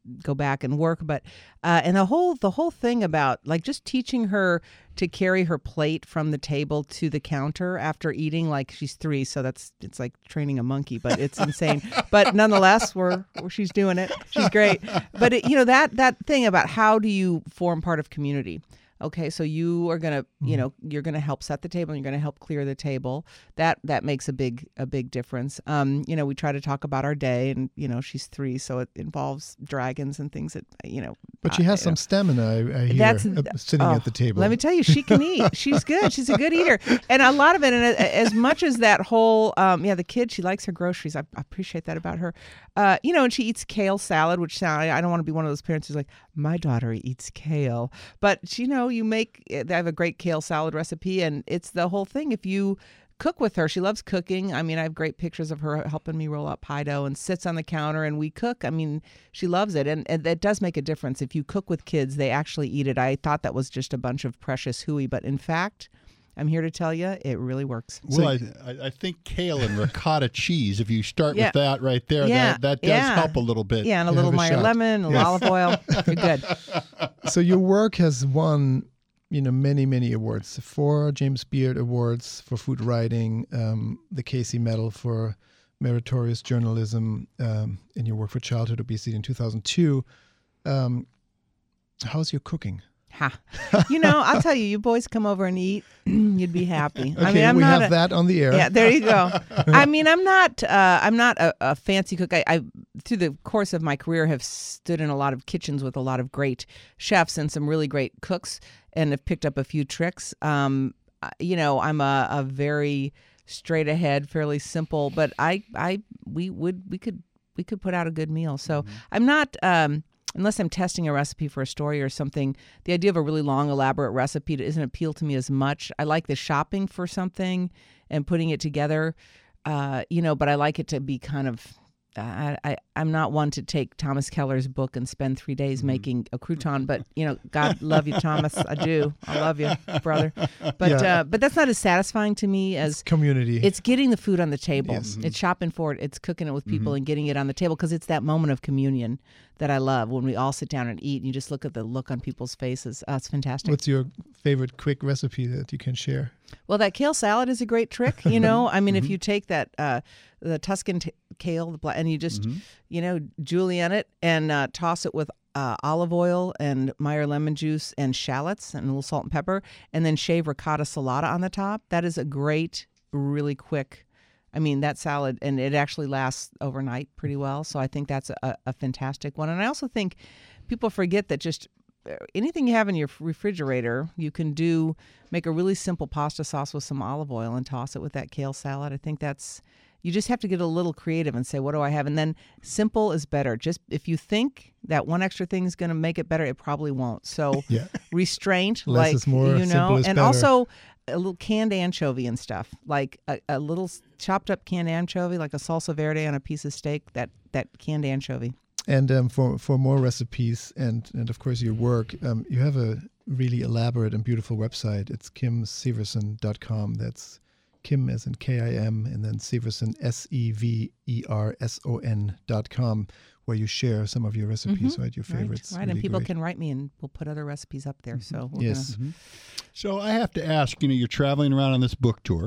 go back and work. But uh, and the whole the whole thing about like just teaching her to carry her plate from the table to the counter after eating, like she's three, so that's it's like training a monkey, but it's insane. But nonetheless, we're, we're she's doing it. She's great. But it, you know that that thing about how do you form part of community? Okay, so you are gonna, you know, you're gonna help set the table, and you're gonna help clear the table. That that makes a big a big difference. Um, you know, we try to talk about our day, and you know, she's three, so it involves dragons and things that you know. But she has uh, some stamina. I, I hear That's uh, sitting oh, at the table. Let me tell you, she can eat. She's good. She's a good eater, and a lot of it. And as much as that whole, um, yeah, the kid, she likes her groceries. I, I appreciate that about her. Uh, you know, and she eats kale salad, which sound. I don't want to be one of those parents who's like, my daughter eats kale, but you know, you make. I have a great kale salad recipe, and it's the whole thing. If you cook with her, she loves cooking. I mean, I have great pictures of her helping me roll out pie dough and sits on the counter and we cook. I mean, she loves it. And, and that does make a difference. If you cook with kids, they actually eat it. I thought that was just a bunch of precious hooey, but in fact, I'm here to tell you, it really works. Well, so, I, I think kale and ricotta cheese, if you start yeah. with that right there, yeah. that, that does yeah. help a little bit. Yeah, and a You little have a Meyer shot. lemon, a little Yes. olive oil. You're good. So your work has won, you know, many, many awards. Four James Beard Awards for food writing, um, the Casey Medal for meritorious journalism, um, in your work for childhood obesity in two thousand two. Um, how's your cooking? Ha. You know, I'll tell you, you boys come over and eat, you'd be happy. Okay, I mean, I'm we not have a, that on the air. Yeah, there you go. I mean, I'm not. Uh, I'm not a, a fancy cook. I, I, through the course of my career, have stood in a lot of kitchens with a lot of great chefs and some really great cooks, and have picked up a few tricks. Um, you know, I'm a, a very straight ahead, fairly simple, but I, I, we would, we could, we could put out a good meal. So mm-hmm. I'm not. Um, Unless I'm testing a recipe for a story or something, the idea of a really long, elaborate recipe doesn't appeal to me as much. I like the shopping for something and putting it together, uh, you know, but I like it to be kind of, uh, I, I'm not one to take Thomas Keller's book and spend three days mm-hmm. making a crouton, but, you know, God love you, Thomas. I do. I love you, brother. But yeah. uh, but that's not as satisfying to me as it's community. It's getting the food on the table. Yes. It's shopping for it. It's cooking it with people mm-hmm. and getting it on the table because it's that moment of communion that I love when we all sit down and eat and you just look at the look on people's faces. Oh, it's fantastic. What's your favorite quick recipe that you can share? Well, that kale salad is a great trick, you know. I mean, mm-hmm. if you take that, uh, the Tuscan t- kale, the black, and you just, mm-hmm. you know, julienne it and uh, toss it with uh, olive oil and Meyer lemon juice and shallots and a little salt and pepper, and then shave ricotta salata on the top. That is a great, really quick, I mean, that salad, and it actually lasts overnight pretty well. So I think that's a, a fantastic one. And I also think people forget that just anything you have in your refrigerator, you can do, make a really simple pasta sauce with some olive oil and toss it with that kale salad. I think that's, you just have to get a little creative and say, what do I have? And then simple is better. Just if you think that one extra thing is going to make it better, it probably won't. So yeah. restraint, less like, is more, you know, is and better. also a little canned anchovy and stuff, like a, a little chopped up canned anchovy, like a salsa verde on a piece of steak, that, that canned anchovy. And um, for for more recipes and, and of course your work, um, you have a really elaborate and beautiful website. It's kim severson dot com. That's Kim as in K I M and then Severson, S E V E R S O N dot com, where you share some of your recipes, mm-hmm. right? Your favorites. Right, right. Really And people great. can write me and we'll put other recipes up there. So we're yes. gonna... Mm-hmm. So I have to ask, you know, you're traveling around on this book tour.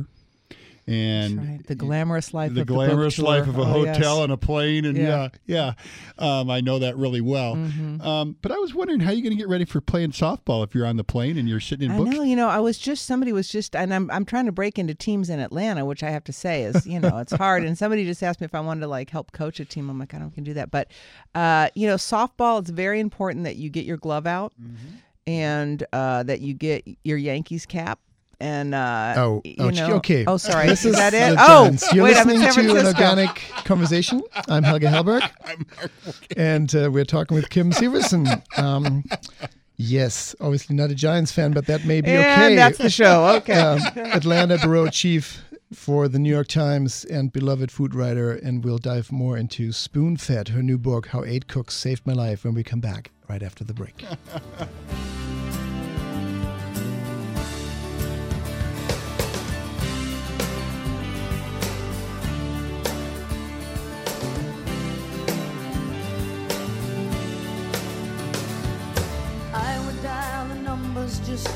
And That's right. The glamorous life the of glamorous the book life tour. of a oh, hotel yes. and a plane, and yeah, yeah, yeah. Um, I know that really well. Mm-hmm. Um, but I was wondering how you're going to get ready for playing softball if you're on the plane and you're sitting in I books. know, you know, I was just somebody was just, and I'm I'm trying to break into teams in Atlanta, which I have to say is, you know, it's hard. And somebody just asked me if I wanted to like help coach a team. I'm like, I don't can do that, but uh, you know, softball. It's very important that you get your glove out Mm-hmm. and uh, that you get your Yankees cap. And uh, oh, you oh, know, okay. Oh, sorry. This is, is that it? the Oh, Giants. You're wait, I'm in listening San to an Francisco. organic conversation. I'm Helge Hellberg, I'm Mark Wilkie. and uh, we're talking with Kim Severson. Um, yes, obviously not a Giants fan, but that may be and okay. that's the show. Okay. um, Atlanta bureau chief for the New York Times and beloved food writer, and we'll dive more into Spoon Fed, her new book, How Eight Cooks Saved My Life, when we come back right after the break.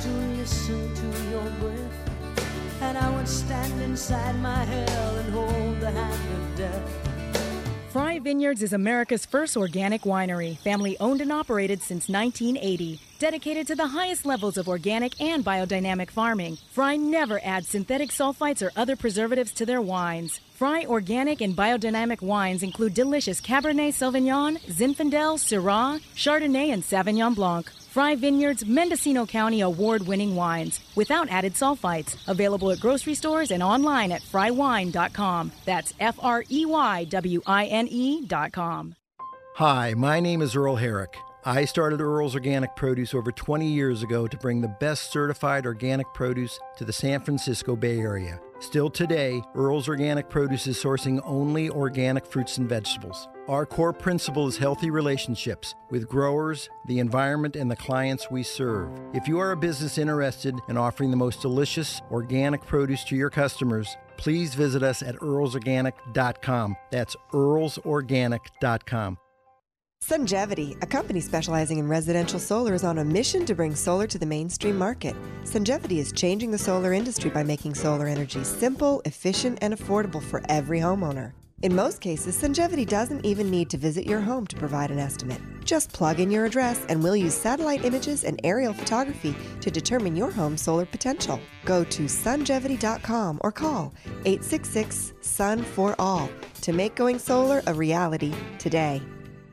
to listen to your breath, and I would stand inside my hell and hold the hand of death. Fry Vineyards is America's first organic winery, family owned and operated since nineteen eighty. Dedicated to the highest levels of organic and biodynamic farming, Fry never adds synthetic sulfites or other preservatives to their wines. Fry organic and biodynamic wines include delicious Cabernet Sauvignon, Zinfandel, Syrah, Chardonnay, and Sauvignon Blanc. Fry Vineyards Mendocino County award-winning wines without added sulfites. Available at grocery stores and online at fry wine dot com. That's F R E Y W I N E dot com. Hi, my name is Earl Herrick. I started Earl's Organic Produce over twenty years ago to bring the best certified organic produce to the San Francisco Bay Area. Still today, Earl's Organic Produce is sourcing only organic fruits and vegetables. Our core principle is healthy relationships with growers, the environment, and the clients we serve. If you are a business interested in offering the most delicious organic produce to your customers, please visit us at earls organic dot com. That's earls organic dot com. Sungevity, a company specializing in residential solar, is on a mission to bring solar to the mainstream market. Sungevity is changing the solar industry by making solar energy simple, efficient, and affordable for every homeowner. In most cases, Sungevity doesn't even need to visit your home to provide an estimate. Just plug in your address and we'll use satellite images and aerial photography to determine your home's solar potential. Go to sungevity dot com or call eight six six, S U N for all to make going solar a reality today.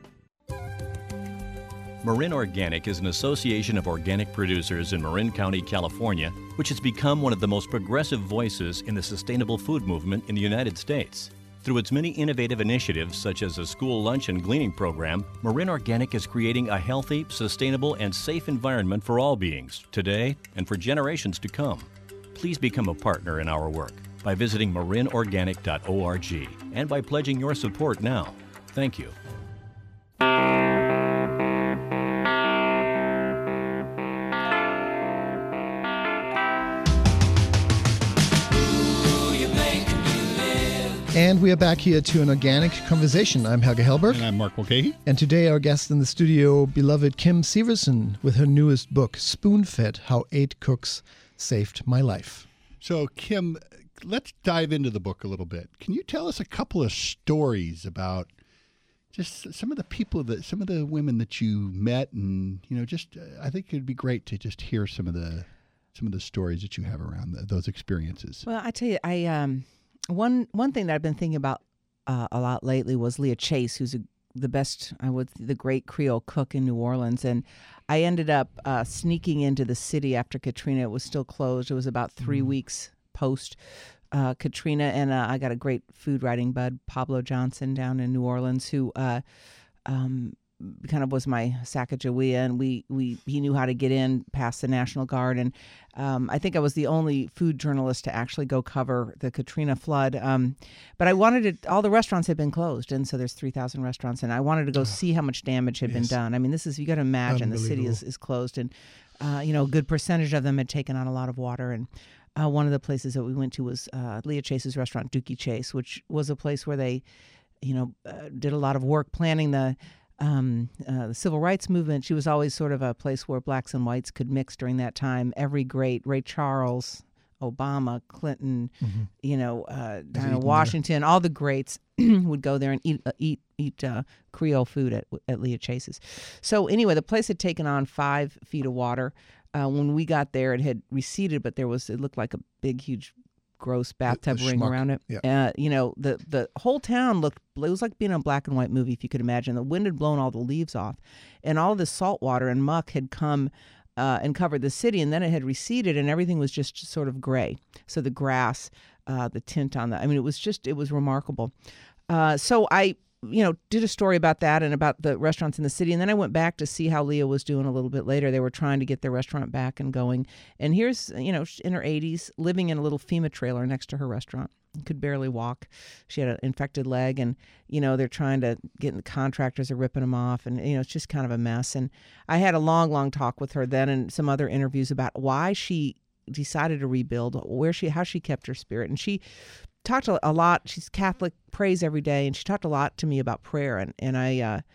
Marin Organic is an association of organic producers in Marin County, California, which has become one of the most progressive voices in the sustainable food movement in the United States. Through its many innovative initiatives, such as a school lunch and gleaning program, Marin Organic is creating a healthy, sustainable, and safe environment for all beings, today and for generations to come. Please become a partner in our work by visiting marin organic dot org and by pledging your support now. Thank you. And we are back here to an organic conversation. I'm Helge Hellberg. And I'm Mark Mulcahy. And today our guest in the studio, beloved Kim Severson, with her newest book, Spoon-Fed, How Eight Cooks Saved My Life. So, Kim, let's dive into the book a little bit. Can you tell us a couple of stories about just some of the people that, some of the women that you met, and, you know, just, uh, I think it'd be great to just hear some of the, some of the stories that you have around the, those experiences. Well, I tell you, I, um, One one thing that I've been thinking about uh, a lot lately was Leah Chase, who's a, the best, I would, the great Creole cook in New Orleans. And I ended up uh, sneaking into the city after Katrina. It was still closed. It was about three mm. weeks post uh, Katrina. And uh, I got a great food writing bud, Pablo Johnson, down in New Orleans, who uh, um, kind of was my Sacagawea, and we, we he knew how to get in past the National Guard. And um, I think I was the only food journalist to actually go cover the Katrina flood. Um, but I wanted to, all the restaurants had been closed, and so there's three thousand restaurants, and I wanted to go oh, see how much damage had yes. been done. I mean, this is, you got to imagine the city is, is closed, and uh, you know, a good percentage of them had taken on a lot of water. And uh, one of the places that we went to was uh, Leah Chase's restaurant, Dookie Chase, which was a place where they, you know, uh, did a lot of work planning the Um, uh, the civil rights movement. She was always sort of a place where blacks and whites could mix during that time. Every great, Ray Charles, Obama, Clinton, mm-hmm. you know, uh, Dinah Washington, all the greats would go there and eat uh, eat eat uh, Creole food at at Leah Chase's. So anyway, the place had taken on five feet of water. Uh, when we got there, it had receded, but there was, it looked like a big, huge, gross bathtub ring schmuck. around it. Yeah. Uh, you know, the the whole town looked, it was like being in a black and white movie, if you could imagine. The wind had blown all the leaves off, and all this salt water and muck had come uh, and covered the city, and then it had receded, and everything was just sort of gray. So the grass, uh, the tint on the, I mean, it was just, it was remarkable. Uh, so I, you know, did a story about that and about the restaurants in the city. And then I went back to see how Leah was doing a little bit later. They were trying to get their restaurant back and going. And here's, you know, in her eighties, living in a little FEMA trailer next to her restaurant. Could barely walk. She had an infected leg, and, you know, they're trying to get, the contractors are ripping them off, and, you know, it's just kind of a mess. And I had a long, long talk with her then, and some other interviews about why she decided to rebuild, where she, how she kept her spirit. And she talked a lot. She's Catholic, prays every day, and she talked a lot to me about prayer. And, and I, uh,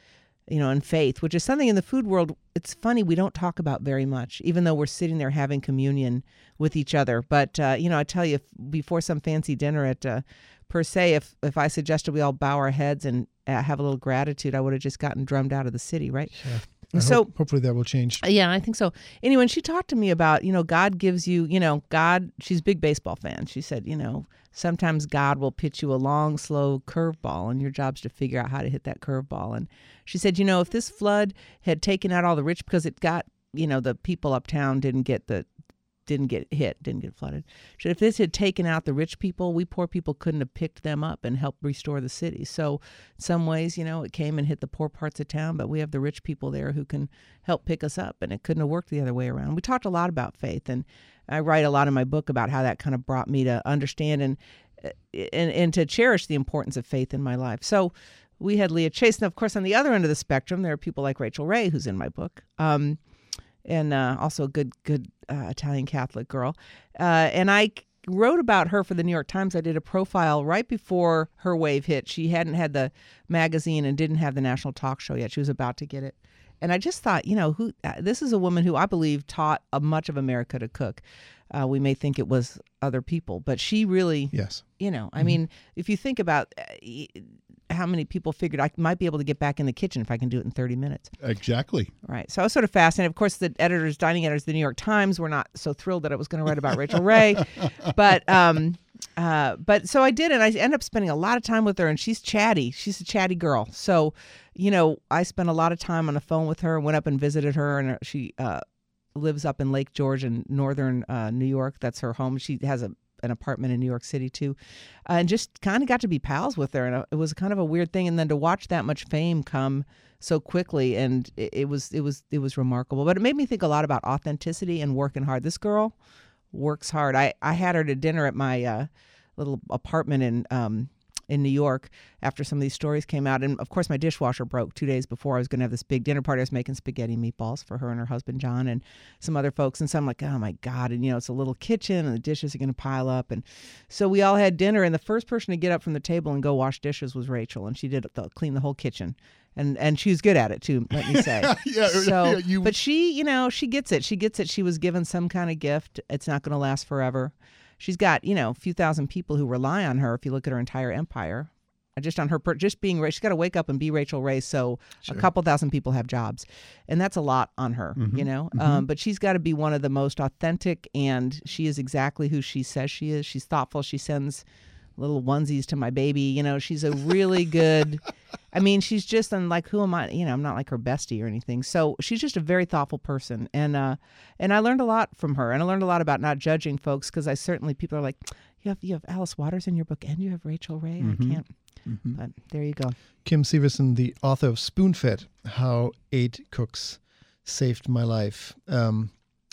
you know, and faith, which is something in the food world, it's funny, we don't talk about very much, even though we're sitting there having communion with each other. But, uh, you know, I tell you, if, before some fancy dinner at uh, Per Se, if, if I suggested we all bow our heads and uh, have a little gratitude, I would have just gotten drummed out of the city, right? Yeah. I So hope, hopefully that will change. Yeah, I think so. Anyway, she talked to me about, you know, God gives you, you know, God, she's a big baseball fan. She said, you know, sometimes God will pitch you a long, slow curveball, and your job's to figure out how to hit that curveball. And she said, you know, if this flood had taken out all the rich, because it got, you know, the people uptown didn't get the, didn't get hit, didn't get flooded. She said, if this had taken out the rich people, we poor people couldn't have picked them up and helped restore the city. So in some ways, you know, it came and hit the poor parts of town, but we have the rich people there who can help pick us up, and it couldn't have worked the other way around. We talked a lot about faith, and I write a lot in my book about how that kind of brought me to understand and and, and to cherish the importance of faith in my life. So we had Leah Chase. And of course, on the other end of the spectrum, there are people like Rachel Ray, who's in my book. Um, and uh, also a good, good uh, Italian Catholic girl. Uh, and I wrote about her for the New York Times. I did a profile right before her wave hit. She hadn't had the magazine and didn't have the national talk show yet. She was about to get it. And I just thought, you know, who uh, this is a woman who I believe taught uh, much of America to cook. Uh, we may think it was other people, but she really, yes. you know, I Mm-hmm. mean, if you think about uh, how many people figured I might be able to get back in the kitchen if I can do it in thirty minutes. Exactly. Right. So I was sort of fascinated. Of course, the editors, dining editors of the New York Times were not so thrilled that I was going to write about Rachel Ray. But um, uh, but so I did, and I ended up spending a lot of time with her, and she's chatty. She's a chatty girl. So, you know, I spent a lot of time on the phone with her, went up and visited her, and she uh, lives up in Lake George in northern uh, New York. That's her home. She has a an apartment in New York City too, uh, and just kind of got to be pals with her. And it was kind of a weird thing. And then to watch that much fame come so quickly, and it, it was it was it was remarkable. But it made me think a lot about authenticity and working hard. This girl works hard. I, I had her to dinner at my uh, little apartment in um, in New York after some of these stories came out. And of course, my dishwasher broke two days before I was going to have this big dinner party. I was making spaghetti meatballs for her and her husband, John, and some other folks. And so I'm like, oh my God. And, you know, it's a little kitchen and the dishes are going to pile up. And so we all had dinner, and the first person to get up from the table and go wash dishes was Rachel. And she did the, clean the whole kitchen. And and she was good at it too, let me say. yeah, so, yeah, you... But she, you know, she gets it. She gets it. She was given some kind of gift. It's not going to last forever. She's got, you know, a few thousand people who rely on her if you look at her entire empire. Just on her, just being, she's got to wake up and be Rachel Ray. So sure. A couple thousand people have jobs, and that's a lot on her, mm-hmm. you know. Mm-hmm. Um, but she's got to be one of the most authentic, and she is exactly who she says she is. She's thoughtful. She sends little onesies to my baby. You know, she's a really good. I mean, she's just unlike, who am I? You know, I'm not like her bestie or anything. So she's just a very thoughtful person, and uh, and I learned a lot from her, and I learned a lot about not judging folks, because I certainly people are like, you have you have Alice Waters in your book, and you have Rachel Ray. Mm-hmm. I can't. Mm-hmm. But there you go. Kim Severson, the author of Spoonfed, How Eight Cooks Saved My Life. Um,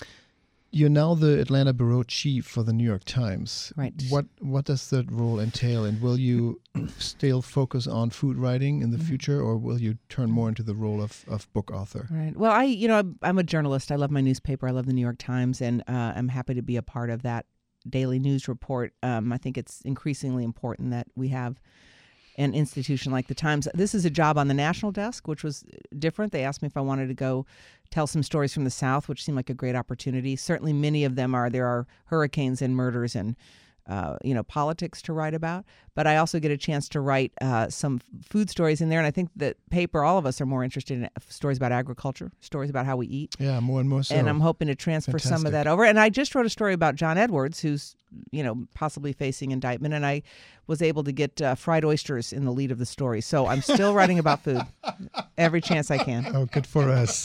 you're now the Atlanta bureau chief for the New York Times. Right. What what does that role entail, and will you still focus on food writing in the mm-hmm. future, or will you turn more into the role of, of book author? Right. Well, I you know I'm, I'm a journalist. I love my newspaper. I love the New York Times, and uh, I'm happy to be a part of that daily news report. Um, I think it's increasingly important that we have an institution like the Times. This is a job on the national desk, which was different. They asked me if I wanted to go tell some stories from the South, which seemed like a great opportunity. Certainly many of them are, there are hurricanes and murders and, uh, you know, politics to write about. But I also get a chance to write uh, some food stories in there. And I think that paper, all of us are more interested in stories about agriculture, stories about how we eat. Yeah, more and more so. And I'm hoping to transfer Fantastic. some of that over. And I just wrote a story about John Edwards, who's, you know, possibly facing indictment. And I was able to get uh, fried oysters in the lead of the story. So I'm still writing about food every chance I can. Oh, good for us.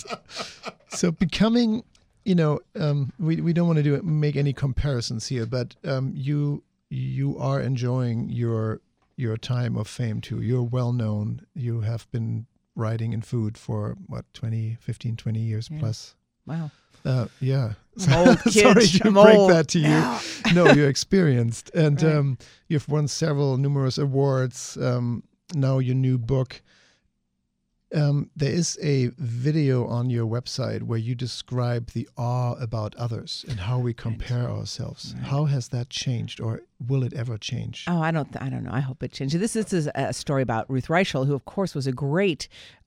So becoming, you know, um, we, we don't want to do make any comparisons here, but um, you you are enjoying your your time of fame too. You're well known. You have been writing in food for what, twenty, fifteen, twenty years yeah. plus. Wow. Uh, yeah. I'm old, kid. Sorry to I'm break old. that to you. Yeah. No, you're experienced, and Right. um, you've won several numerous awards. Um, now your new book. Um, there is a video on your website where you describe the awe about others and how we compare ourselves. Right. How has that changed, or will it ever change? Oh, I don't, th- I don't know. I hope it changes. This, this is a story about Ruth Reichel, who, of course, was a great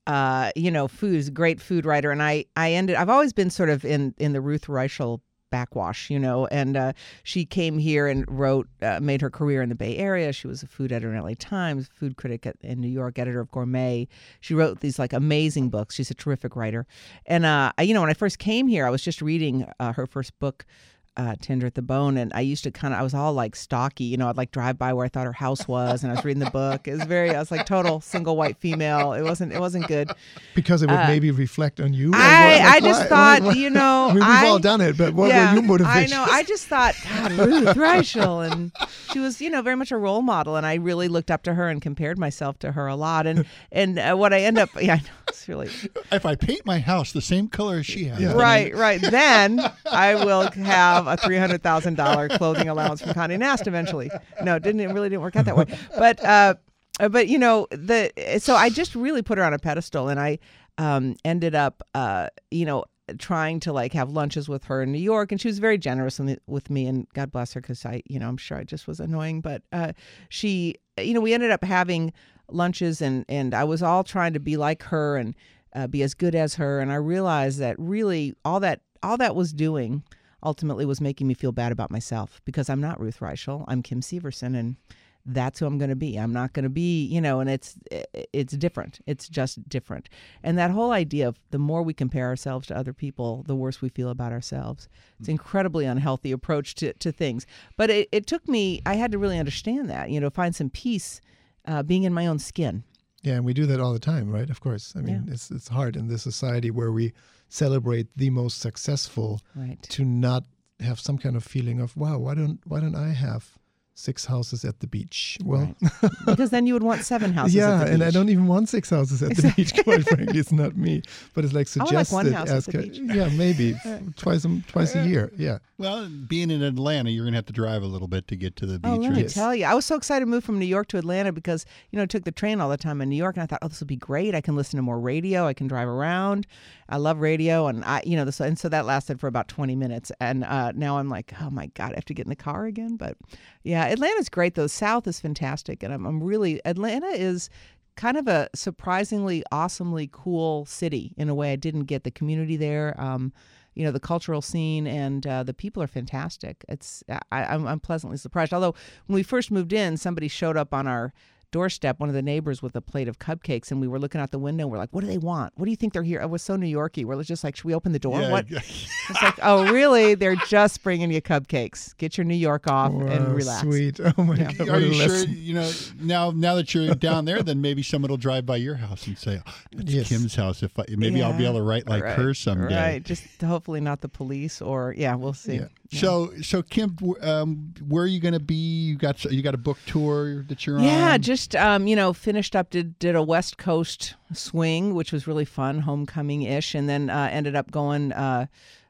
uh, you know, food is a great food writer. And I, I ended, I've always been sort of in, in the Ruth Reichel backwash, you know, and uh, she came here and wrote, uh, made her career in the Bay Area. She was a food editor in L A Times, food critic at, in New York, editor of Gourmet. She wrote these like amazing books. She's a terrific writer. And, uh, I, you know, when I first came here, I was just reading uh, her first book, Uh, Tender at the Bone, and I used to kind of, I was all like stocky, you know, I'd like drive by where I thought her house was, and I was reading the book. It was very, I was like total single white female. It wasn't, it wasn't good. Because it would Uh, maybe reflect on you? Or I, what? Like, I just why- thought, why- you know, I mean, we've I, all done it, but what yeah, were your motivations? I know, I just thought, God, Ruth Reichel, and she was, you know, very much a role model, and I really looked up to her and compared myself to her a lot, and and uh, what I end up, yeah, I know, it's really, If I paint my house the same color as she has, then right, right, then I will have a three hundred thousand dollars clothing allowance from Condé Nast eventually. No, it didn't, it really didn't work out that way. But, uh, but you know, the so I just really put her on a pedestal, and I um, ended up, uh, you know, trying to like have lunches with her in New York, and she was very generous in, with me, and God bless her, because I, you know, I'm sure I just was annoying, but uh, she, you know, we ended up having lunches, and and I was all trying to be like her and uh, be as good as her, and I realized that really all that all that was doing ultimately was making me feel bad about myself, because I'm not Ruth Reichel. I'm Kim Severson, and that's who I'm going to be. I'm not going to be, you know, and it's it's different. It's just different. And that whole idea of the more we compare ourselves to other people, the worse we feel about ourselves. It's an incredibly unhealthy approach to, to things. But it, it took me, I had to really understand that, you know, find some peace uh, being in my own skin. Yeah, and we do that all the time, right? Of course. I mean, Yeah. it's it's hard in this society where we celebrate the most successful Right. to not have some kind of feeling of, wow, why don't why don't I have six houses at the beach? Well, Right. Because then you would want seven houses yeah, at the and I beach. don't even want six houses at the beach. Quite frankly, it's not me. But it's like I would like suggested one house at as the ca- beach. yeah, maybe twice a, twice a year. Yeah. Well, being in Atlanta, you're going to have to drive a little bit to get to the beach. Oh, let right? me tell you. I was so excited to move from New York to Atlanta because, you know, I took the train all the time in New York, and I thought, oh, this will be great. I can listen to more radio. I can drive around. I love radio. And, I, you know, this, and so that lasted for about twenty minutes. And uh, now I'm like, oh, my God, I have to get in the car again. But, yeah, Atlanta's great, though. South is fantastic. And I'm, I'm really, Atlanta is kind of a surprisingly, awesomely cool city in a way. I didn't get the community there. Um, you know, the cultural scene, and uh, the people are fantastic. It's I, I'm, I'm pleasantly surprised. Although when we first moved in, somebody showed up on our doorstep, one of the neighbors, with a plate of cupcakes, and we were looking out the window, and we're like, what do they want? What do you think they're here? It was so New Yorky. We're just like, should we open the door? Yeah, What? yeah. It's like, oh, really? They're just bringing you cupcakes. Get your New York off Wow, and relax. sweet. Oh, my Yeah. God. Are what a you sure? lesson. You know, now now that you're down there, then maybe someone will drive by your house and say, oh, "That's Yes. Kim's house." If I, maybe I'll be Yeah. able to write like Right, her someday. Right. Just hopefully not the police, or, yeah, we'll see. Yeah. Yeah. So, so Kim, w- um, where are you going to be? You got you got a book tour that you're Yeah, on. just um, you know, finished up, did did a West Coast swing, which was really fun, homecoming ish, and then uh, ended up going, uh,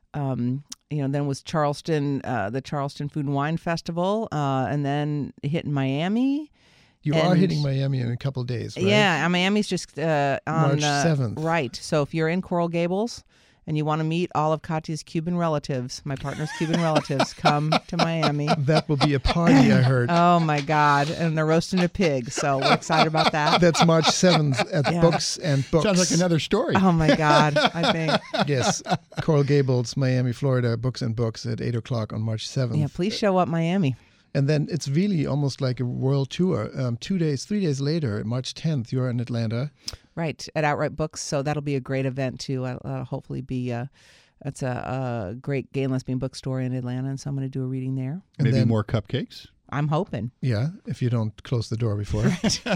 um, you know, then was Charleston, uh, the Charleston Food and Wine Festival, uh, and then hitting Miami. You are And- hitting Miami in a couple days, right? Yeah, uh, Miami's just uh, on March uh, seventh. right. So if you're in Coral Gables and you want to meet all of Katya's Cuban relatives, my partner's Cuban relatives, come to Miami. That will be a party, I heard. Oh my God! And they're roasting a pig, so we're excited about that. That's March seventh at Yeah. Books and Books. Sounds like another story. Oh my God! I think. Yes, Coral Gables, Miami, Florida, Books and Books at eight o'clock on March seventh. Yeah, please show up, Miami. And then it's really almost like a world tour. Um, two days, three days later, March tenth, you're in Atlanta. Right, at Outright Books, so that'll be a great event too. Uh, uh, hopefully, be uh, that's a, a great gay and lesbian bookstore in Atlanta, and so I'm going to do a reading there. And Maybe then- more cupcakes. I'm hoping. Yeah, if you don't close the door before.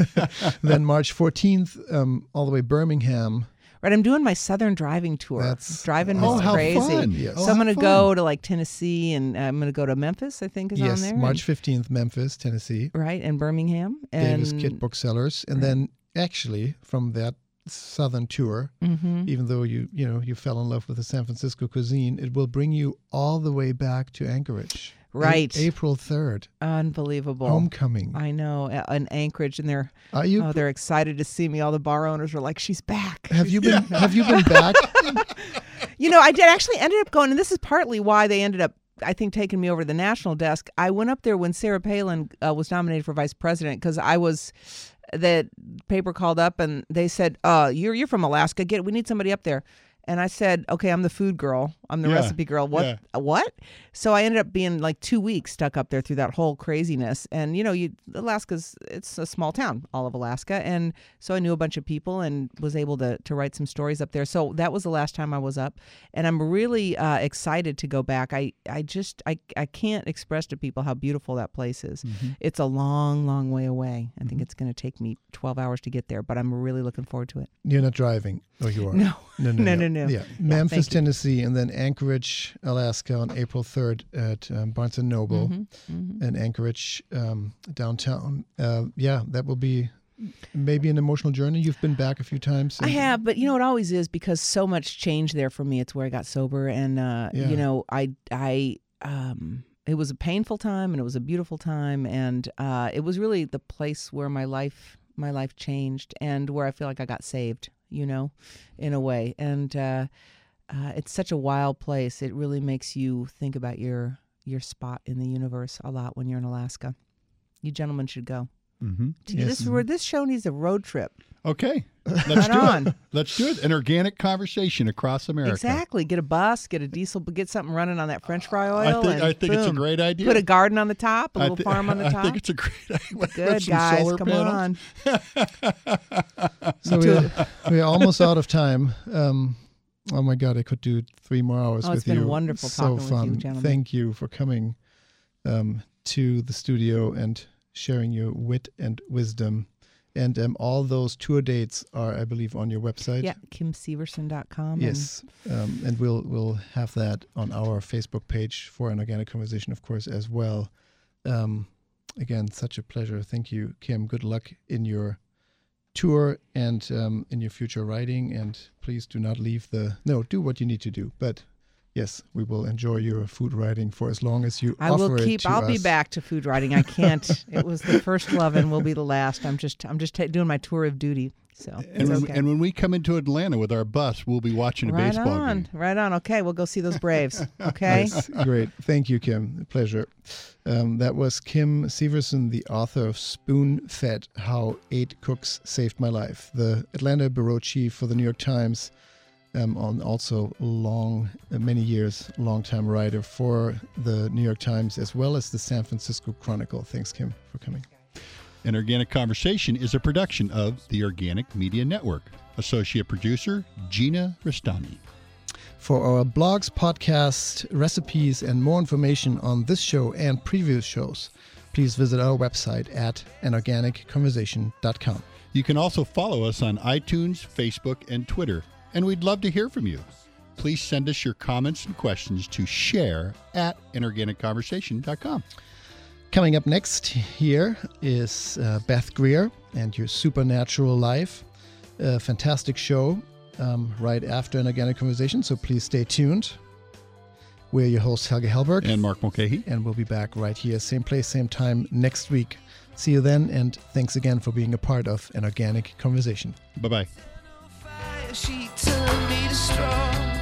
Then March fourteenth, um, all the way Birmingham. Right, I'm doing my Southern driving tour. That's Driving awesome. is Oh, how crazy. fun. Yes. Oh, So I'm how going to fun. go to like Tennessee, and uh, I'm going to go to Memphis, I think is on Yes, there. March and- fifteenth, Memphis, Tennessee. right, and Birmingham. And, Davis Kid Booksellers. And then actually from that southern tour, Mhm. even though you you know you fell in love with the San Francisco cuisine, it will bring you all the way back to Anchorage. Right. A- April third, Unbelievable. homecoming. I know, uh, in Anchorage, and they're Are you? oh, they're excited to see me. All the bar owners were like, "She's back." have you been? Have you been back? You know, I did actually ended up going, and this is partly why they ended up, I think, taking me over to the national desk. I went up there when Sarah Palin uh, was nominated for vice president, because I was, the paper called up and they said, uh, you're you're from Alaska. Get we need somebody up there. And I said, okay, I'm the food girl. I'm the Yeah, recipe girl. What? yeah. What? So I ended up being like two weeks stuck up there through that whole craziness. And, you know, you Alaska's, it's a small town, all of Alaska. And so I knew a bunch of people and was able to, to write some stories up there. So that was the last time I was up. And I'm really uh, excited to go back. I, I just, I, I can't express to people how beautiful that place is. Mm-hmm. It's a long, long way away. I think it's going to take me twelve hours to get there, but I'm really looking forward to it. You're not driving. Oh, you are. No. No, No, no, no. Yeah. Yeah, Memphis, thank you. Tennessee, and then Anchorage, Alaska on April third at um, Barnes and Noble Mhm, mhm. and Anchorage um, downtown. Uh, yeah, that will be maybe an emotional journey. You've been back a few times. I and- have, but you know, it always is because so much changed there for me. It's where I got sober, and uh, Yeah. you know, I, I, um, it was a painful time, and it was a beautiful time, and uh, it was really the place where my life, my life changed, and where I feel like I got saved. You know, in a way, and uh, uh, it's such a wild place. It really makes you think about your your spot in the universe a lot when you're in Alaska. You gentlemen should go. Mm-hmm. This this show needs a road trip. Okay, let's Right do on. it. Let's do it. An organic conversation across America. Exactly. Get a bus, get a diesel, get something running on that French fry oil. I think- and I think it's a boom. great idea. Put a garden on the top, a I little thi- farm on the I top. think it's a great idea. With Good some guys, solar come panels. on. So we're, we're almost out of time. Um, oh my God, I could do three more hours Oh, with it's been you. wonderful so talking with you, fun. gentlemen. Thank you for coming um, to the studio and sharing your wit and wisdom. And um, all those tour dates are, I believe, on your website. Yeah, kim severson dot com. Yes, um, and we'll we'll have that on our Facebook page for An Organic Conversation, of course, as well. Um, again, such a pleasure. Thank you, Kim. Good luck in your tour and um, in your future writing. And please do not leave the no. Do what you need to do. But yes, we will enjoy your food writing for as long as you I offer will it keep. to I'll be us. back to food writing. I can't. It was the first love and will be the last. I'm just. I'm just ta doing my tour of duty. So And it's when, okay. and when we come into Atlanta with our bus, we'll be watching a right baseball on, game. right on. Okay, we'll go see those Braves. Okay. Yes, great. Thank you, Kim. A pleasure. Um, that was Kim Severson, the author of Spoon Fed, How Eight Cooks Saved My Life, the Atlanta bureau chief for the New York Times, um, on also long, uh, many years, long-time writer for the New York Times, as well as the San Francisco Chronicle. Thanks, Kim, for coming. An Organic Conversation is a production of the Organic Media Network. Associate producer, Gina Restani. For our blogs, podcasts, recipes, and more information on this show and previous shows, please visit our website at an organic conversation dot com. You can also follow us on iTunes, Facebook, and Twitter, and we'd love to hear from you. Please send us your comments and questions to share at an organic conversation dot com. Coming up next here is uh, Beth Greer and Your Supernatural Life. A fantastic show um, right after An Organic Conversation, so please stay tuned. We're your hosts, Helge Hellberg. And Mark Mulcahy. And we'll be back right here, same place, same time next week. See you then, and thanks again for being a part of An Organic Conversation. Bye-bye. She turned me to straw.